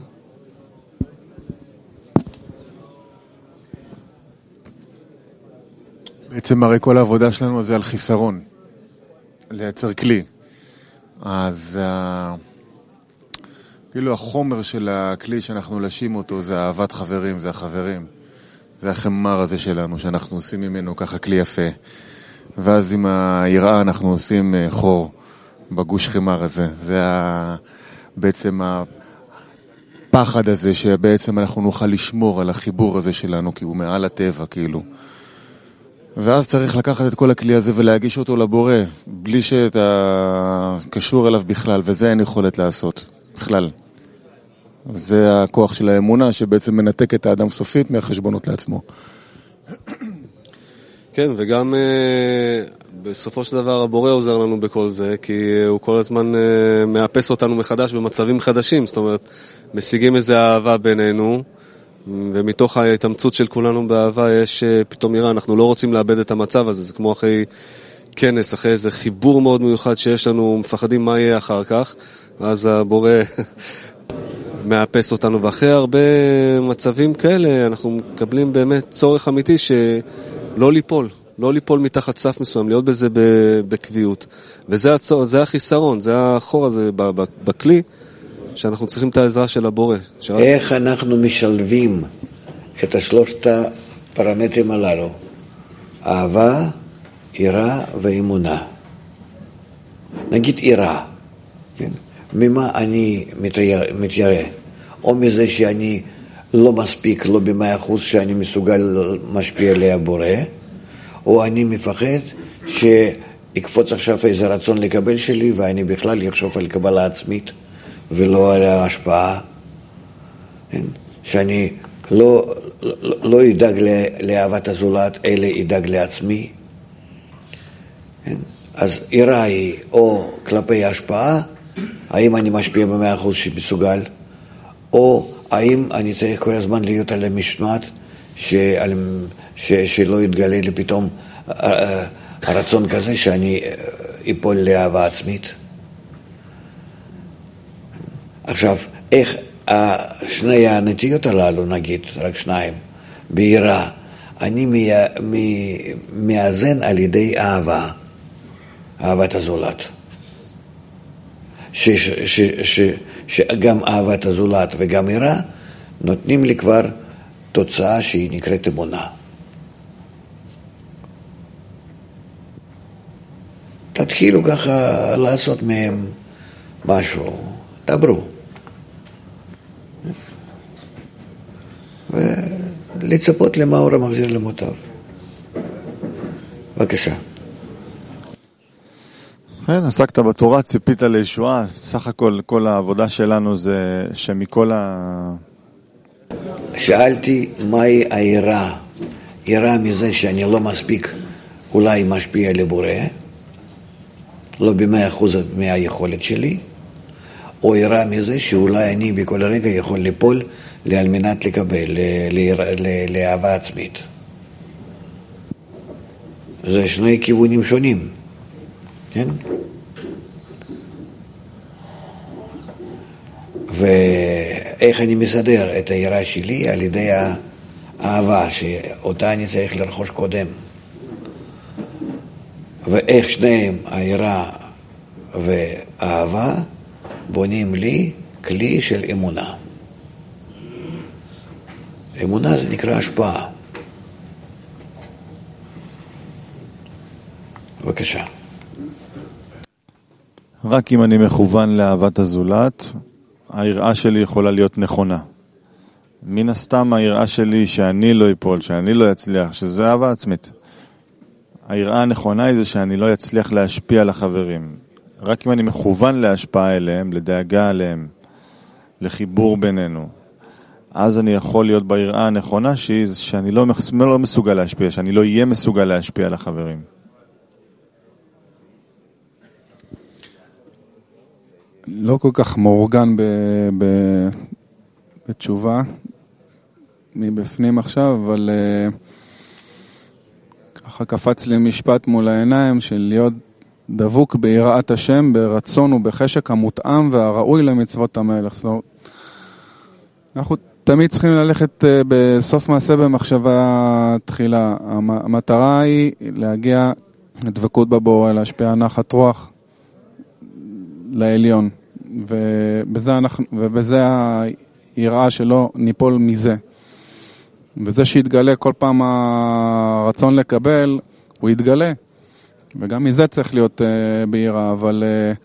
בעצם הרי כל העבודה שלנו זה על חיסרון, לייצר כלי. אז כאילו החומר של הכלי שאנחנו לשים אותו זה אהבת חברים, זה החברים. זה החמר הזה שלנו שאנחנו עושים ממנו ככה כלי יפה. ואז עם היראה אנחנו עושים חור בגוש חמר הזה. זה בעצם הפחד הזה שבעצם אנחנו נוכל לשמור על החיבור הזה שלנו, כי הוא מעל הטבע כאילו. ואז צריך לקחת את כל הכלי הזה ולהגיש אותו לבורא, בלי שאתה קשור אליו בכלל, וזה אין יכולת לעשות, בכלל. זה הכוח של האמונה שבעצם מנתק את האדם סופית מהחשבונות לעצמו. כן, וגם בסופו של דבר הבורא עוזר לנו בכל זה, כי הוא כל הזמן מאפס אותנו מחדש במצבים חדשים, זאת אומרת, משיגים איזה אהבה בינינו, ומתוך ההתאמצות של כולנו באהבה יש פתאום יראה, אנחנו לא רוצים לאבד את המצב הזה, זה כמו אחרי כנס, אחרי איזה חיבור מאוד מיוחד שיש לנו, מפחדים מה יהיה אחר כך, אז הבורא מאפס אותנו, ואחרי הרבה מצבים כאלה אנחנו מקבלים באמת צורך אמיתי שלא ליפול, לא ליפול מתחת סף מסוים, להיות בזה בקביעות, וזה החיסרון, זה החור הזה בכלי, שאנחנו צריכים את העזרה של הבורא. איך אנחנו משלבים את השלושת הפרמטרים הללו? אהבה, יראה ואמונה. נגיד יראה, כן? ממה אני מתיירא? או מזה שאני לא מספיק, לא ב100% שאני מסוגל משפיע עליה הבורא, או אני מפחד שיקפוץ עכשיו איזה רצון לקבל שלי ואני בכלל יחשוב על קבלה עצמית ולא על ההשפעה, שאני לא ידאג לאהבת הזולת, אלא ידאג לעצמי. אז יראה היא או כלפי ההשפעה, האם אני משפיע ב100% שמסוגל, או האם אני צריך כל הזמן להיות על המשמעת, שלא יתגלה לי פתאום הרצון כזה שאני אפול לאהבה עצמית. עכשיו, איך שני הנטיות הללו, נגיד, רק שניים, ביראה, אני מאזן על ידי אהבה, אהבת הזולת. שגם אהבת הזולת וגם יראה נותנים לי כבר תוצאה שהיא נקראת אמונה. תתחילו ככה לעשות מהם משהו, דברו. ולצפות למאור המחזיר למוטב. בבקשה. כן, עסקת בתורה, ציפית לישועה. סך הכל, כל העבודה שלנו זה שמכל שאלתי מהי היראה. יראה מזה שאני לא מספיק אולי משפיע לבורא, לא ב100% מהיכולת שלי, או יראה מזה שאולי אני בכל רגע יכול ליפול על מנת לקבל, לאהבה עצמית. זה שני כיוונים שונים, כן? ואיך אני מסדר את היראה שלי על ידי האהבה שאותה אני צריך לרכוש קודם. ואיך שניהם, היראה והאהבה, בונים לי כלי של אמונה. אמונה זה נקרא השפעה. בבקשה. רק אם אני מכוון לאהבת הזולת, היראה שלי יכולה להיות נכונה. מן הסתם היראה שלי שאני לא אפול, שאני לא אצליח, שזה אהבה עצמית. היראה הנכונה היא זה שאני לא אצליח להשפיע על החברים. רק אם אני מכוון להשפעה אליהם, לדאגה עליהם, לחיבור בינינו, אז אני יכול להיות ביראה הנכונה שאני לא מסוגל להשפיע, שאני לא אהיה מסוגל להשפיע על החברים. לא כל כך מאורגן בתשובה מבפנים עכשיו, אבל ככה קפץ לי משפט מול העיניים של להיות דבוק ביראת השם, ברצון ובחשק המותאם והראוי למצוות המלך. אנחנו תמיד צריכים ללכת בסוף מעשה במחשבה תחילה. המטרה היא להגיע לדבקות בבורא, להשפיע נחת רוח לעליון, ובזה היראה שלא ניפול מזה. וזה שיתגלה כל פעם הרצון לקבל, הוא יתגלה. וגם מזה צריך להיות ביראה, אבל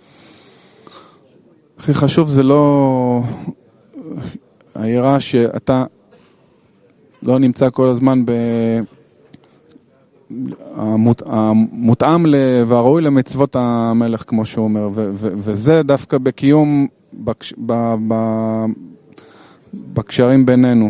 הכי חשוב זה לא היראה שאתה לא נמצא כל הזמן המותאם והראוי למצוות המלך, כמו שהוא אומר, וזה דווקא בקיום בקשרים בינינו,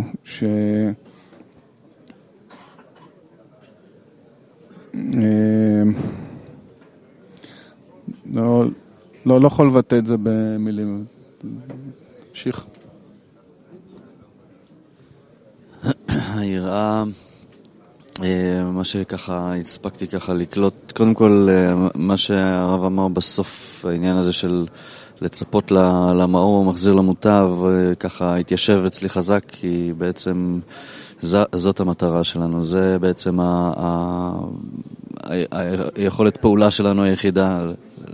לא יכול לבטא את זה במילים. תמשיך. היראה, מה שככה הספקתי ככה לקלוט, קודם כל מה שהרב אמר בסוף, העניין הזה של לצפות למאור מחזיר למוטב, ככה התיישב אצלי חזק, כי בעצם זאת המטרה שלנו, זה בעצם היכולת פעולה שלנו היחידה,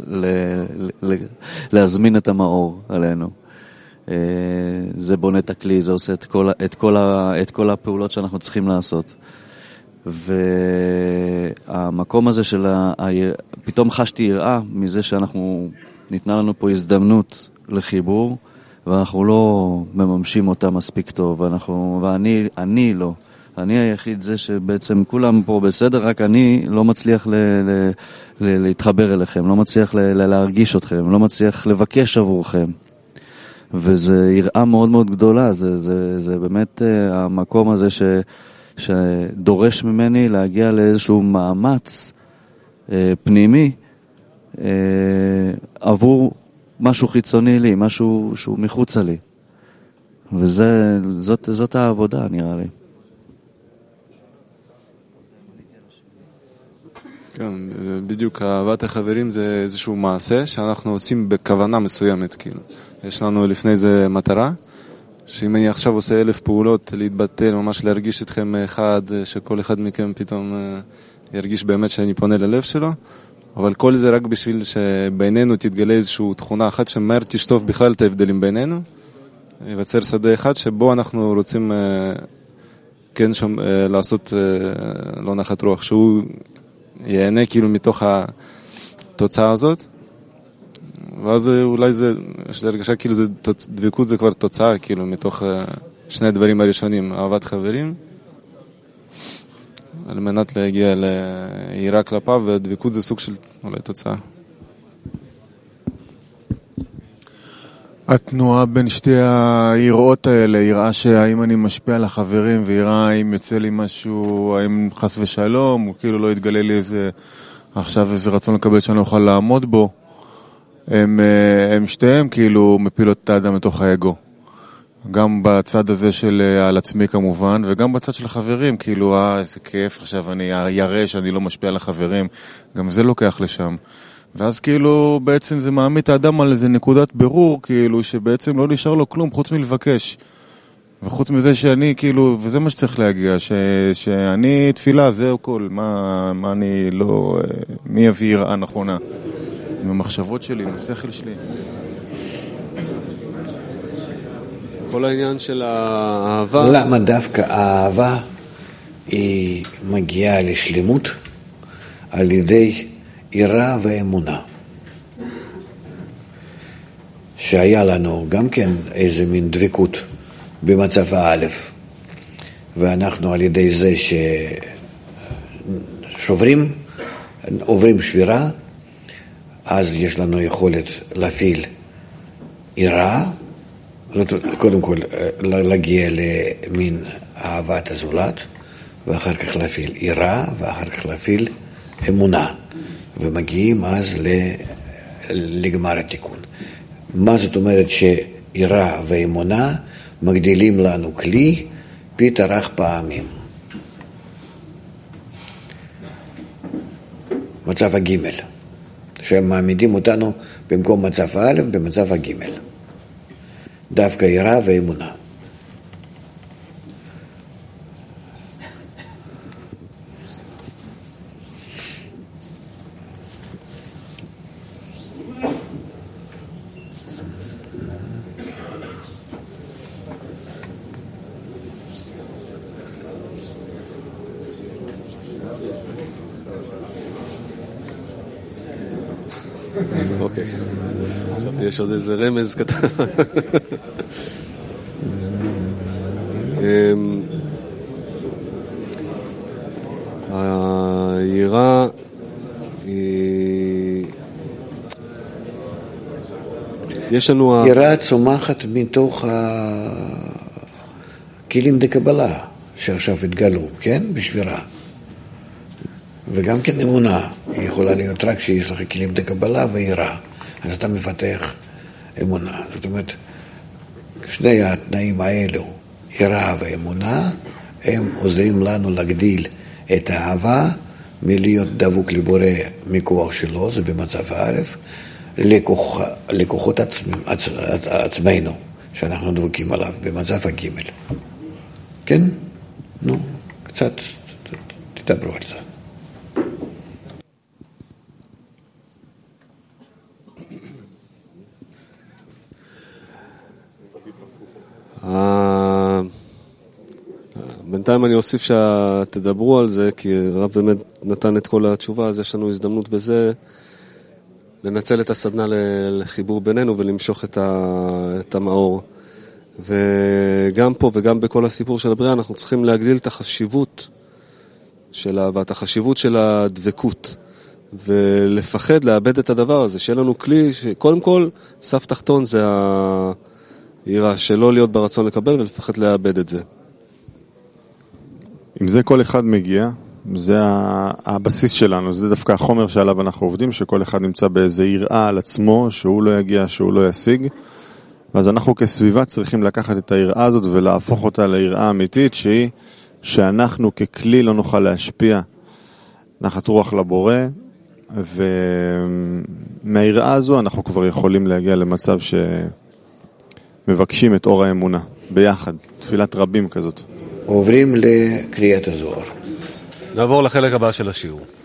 להזמין את המאור עלינו. זה בונה את הכלי, זה עושה את כל הפעולות שאנחנו צריכים לעשות. והמקום הזה של פתאום חשתי יראה מזה שאנחנו ניתנה לנו פה הזדמנות לחיבור, ואנחנו לא מממשים אותה מספיק טוב, ואני לא. אני היחיד זה שבעצם כולם פה בסדר, רק אני לא מצליח להתחבר אליכם, לא מצליח להרגיש אתכם, לא מצליח לבקש עבורכם. וזה יראה מאוד מאוד גדולה, זה באמת המקום הזה שדורש ממני להגיע לאיזשהו מאמץ פנימי עבור משהו חיצוני לי, משהו שהוא מחוצה לי. וזאת העבודה, נראה לי. כן, בדיוק אהבת החברים זה איזשהו מעשה שאנחנו עושים בכוונה מסוימת, כאילו. יש לנו לפני זה מטרה, שאם אני עכשיו עושה 1000 פעולות להתבטל, ממש להרגיש אתכם אחד, שכל אחד מכם פתאום ירגיש באמת שאני פונה ללב שלו, אבל כל זה רק בשביל שבינינו תתגלה איזושהי תכונה אחת שמהר תשטוף בכלל את ההבדלים בינינו, ייווצר שדה אחד שבו אנחנו רוצים כן לעשות לא נחת רוח, שהוא ייהנה כאילו מתוך התוצאה הזאת, ואז אולי זה, יש לי הרגשה כאילו דבקות זה כבר תוצאה כאילו מתוך שני הדברים הראשונים, אהבת חברים, על מנת להגיע ליראה כלפיו, ודבקות זה סוג של אולי תוצאה. התנועה בין שתי היראות האלה, יראה שהאם אני משפיע על החברים, ויראה האם יוצא לי משהו, האם חס ושלום, או כאילו לא יתגלה לי עכשיו איזה רצון לקבל שאני אוכל לעמוד בו, הם שתיהם כאילו מפילות את האדם לתוך האגו. גם בצד הזה של על עצמי כמובן, וגם בצד של החברים, כאילו איזה כיף, עכשיו אני ירא שאני לא משפיע על החברים, גם זה לוקח לשם. ואז כאילו בעצם זה מעמיד את האדם על איזה נקודת בירור, כאילו שבעצם לא נשאר לו כלום חוץ מלבקש. וחוץ מזה שאני כאילו, וזה מה שצריך להגיע, שאני תפילה, זהו כל, מה אני לא, מי יביא יראה נכונה? עם המחשבות שלי, עם השכל שלי. כל העניין של האהבה... למה דווקא האהבה היא מגיעה לשלמות על ידי יראה ואמונה? שהיה לנו גם כן איזה מין דבקות במצב האלף, ואנחנו על ידי זה ששוברים, עוברים שבירה, אז יש לנו יכולת להפעיל יראה, קודם כל להגיע למין אהבת הזולת, ואחר כך להפעיל יראה, ואחר כך להפעיל אמונה, ומגיעים אז לגמר התיקון. מה זאת אומרת שיראה ואמונה מגדילים לנו כלי פיתרח פעמים. מצב הגימל, שהם מעמידים אותנו במקום מצב האלף במצב הגימל. דווקא יראה ואמונה. אוקיי, חשבתי יש עוד איזה רמז קטן. היראה היא... יש לנו... יראה צומחת מתוך הכלים דקבלה שעכשיו התגלו, כן? בשבירה. וגם כן אמונה, היא יכולה להיות רק שיש לך כלים דקבלה ויראה. אז אתה מפתח אמונה. זאת אומרת, שני התנאים האלו, יראה ואמונה, הם עוזרים לנו להגדיל את האהבה מלהיות דבוק לבורא מכוח שלו, זה במצב הערף, לכוחות עצמנו, שאנחנו דבוקים עליו במצב הגימל. כן? נו, קצת תדברו על זה. בינתיים אני אוסיף שתדברו על זה, כי רב באמת נתן את כל התשובה, אז יש לנו הזדמנות בזה לנצל את הסדנה לחיבור בינינו ולמשוך את המאור. וגם פה וגם בכל הסיפור של הבריאה אנחנו צריכים להגדיל את החשיבות של אהבה, את החשיבות של הדבקות, ולפחד לאבד את הדבר הזה, שיהיה לנו כלי שקודם כל סף תחתון זה היראה, שלא להיות ברצון לקבל ולפחד לאבד את זה. אם זה כל אחד מגיע, זה הבסיס שלנו, זה דווקא החומר שעליו אנחנו עובדים, שכל אחד נמצא באיזה יראה על עצמו, שהוא לא יגיע, שהוא לא ישיג, ואז אנחנו כסביבה צריכים לקחת את היראה הזאת ולהפוך אותה ליראה אמיתית, שהיא שאנחנו ככלי לא נוכל להשפיע נחת רוח לבורא, ומהיראה הזו אנחנו כבר יכולים להגיע למצב שמבקשים את אור האמונה, ביחד, תפילת רבים כזאת. עוברים לקריאת הזוהר. נעבור לחלק הבא של השיעור.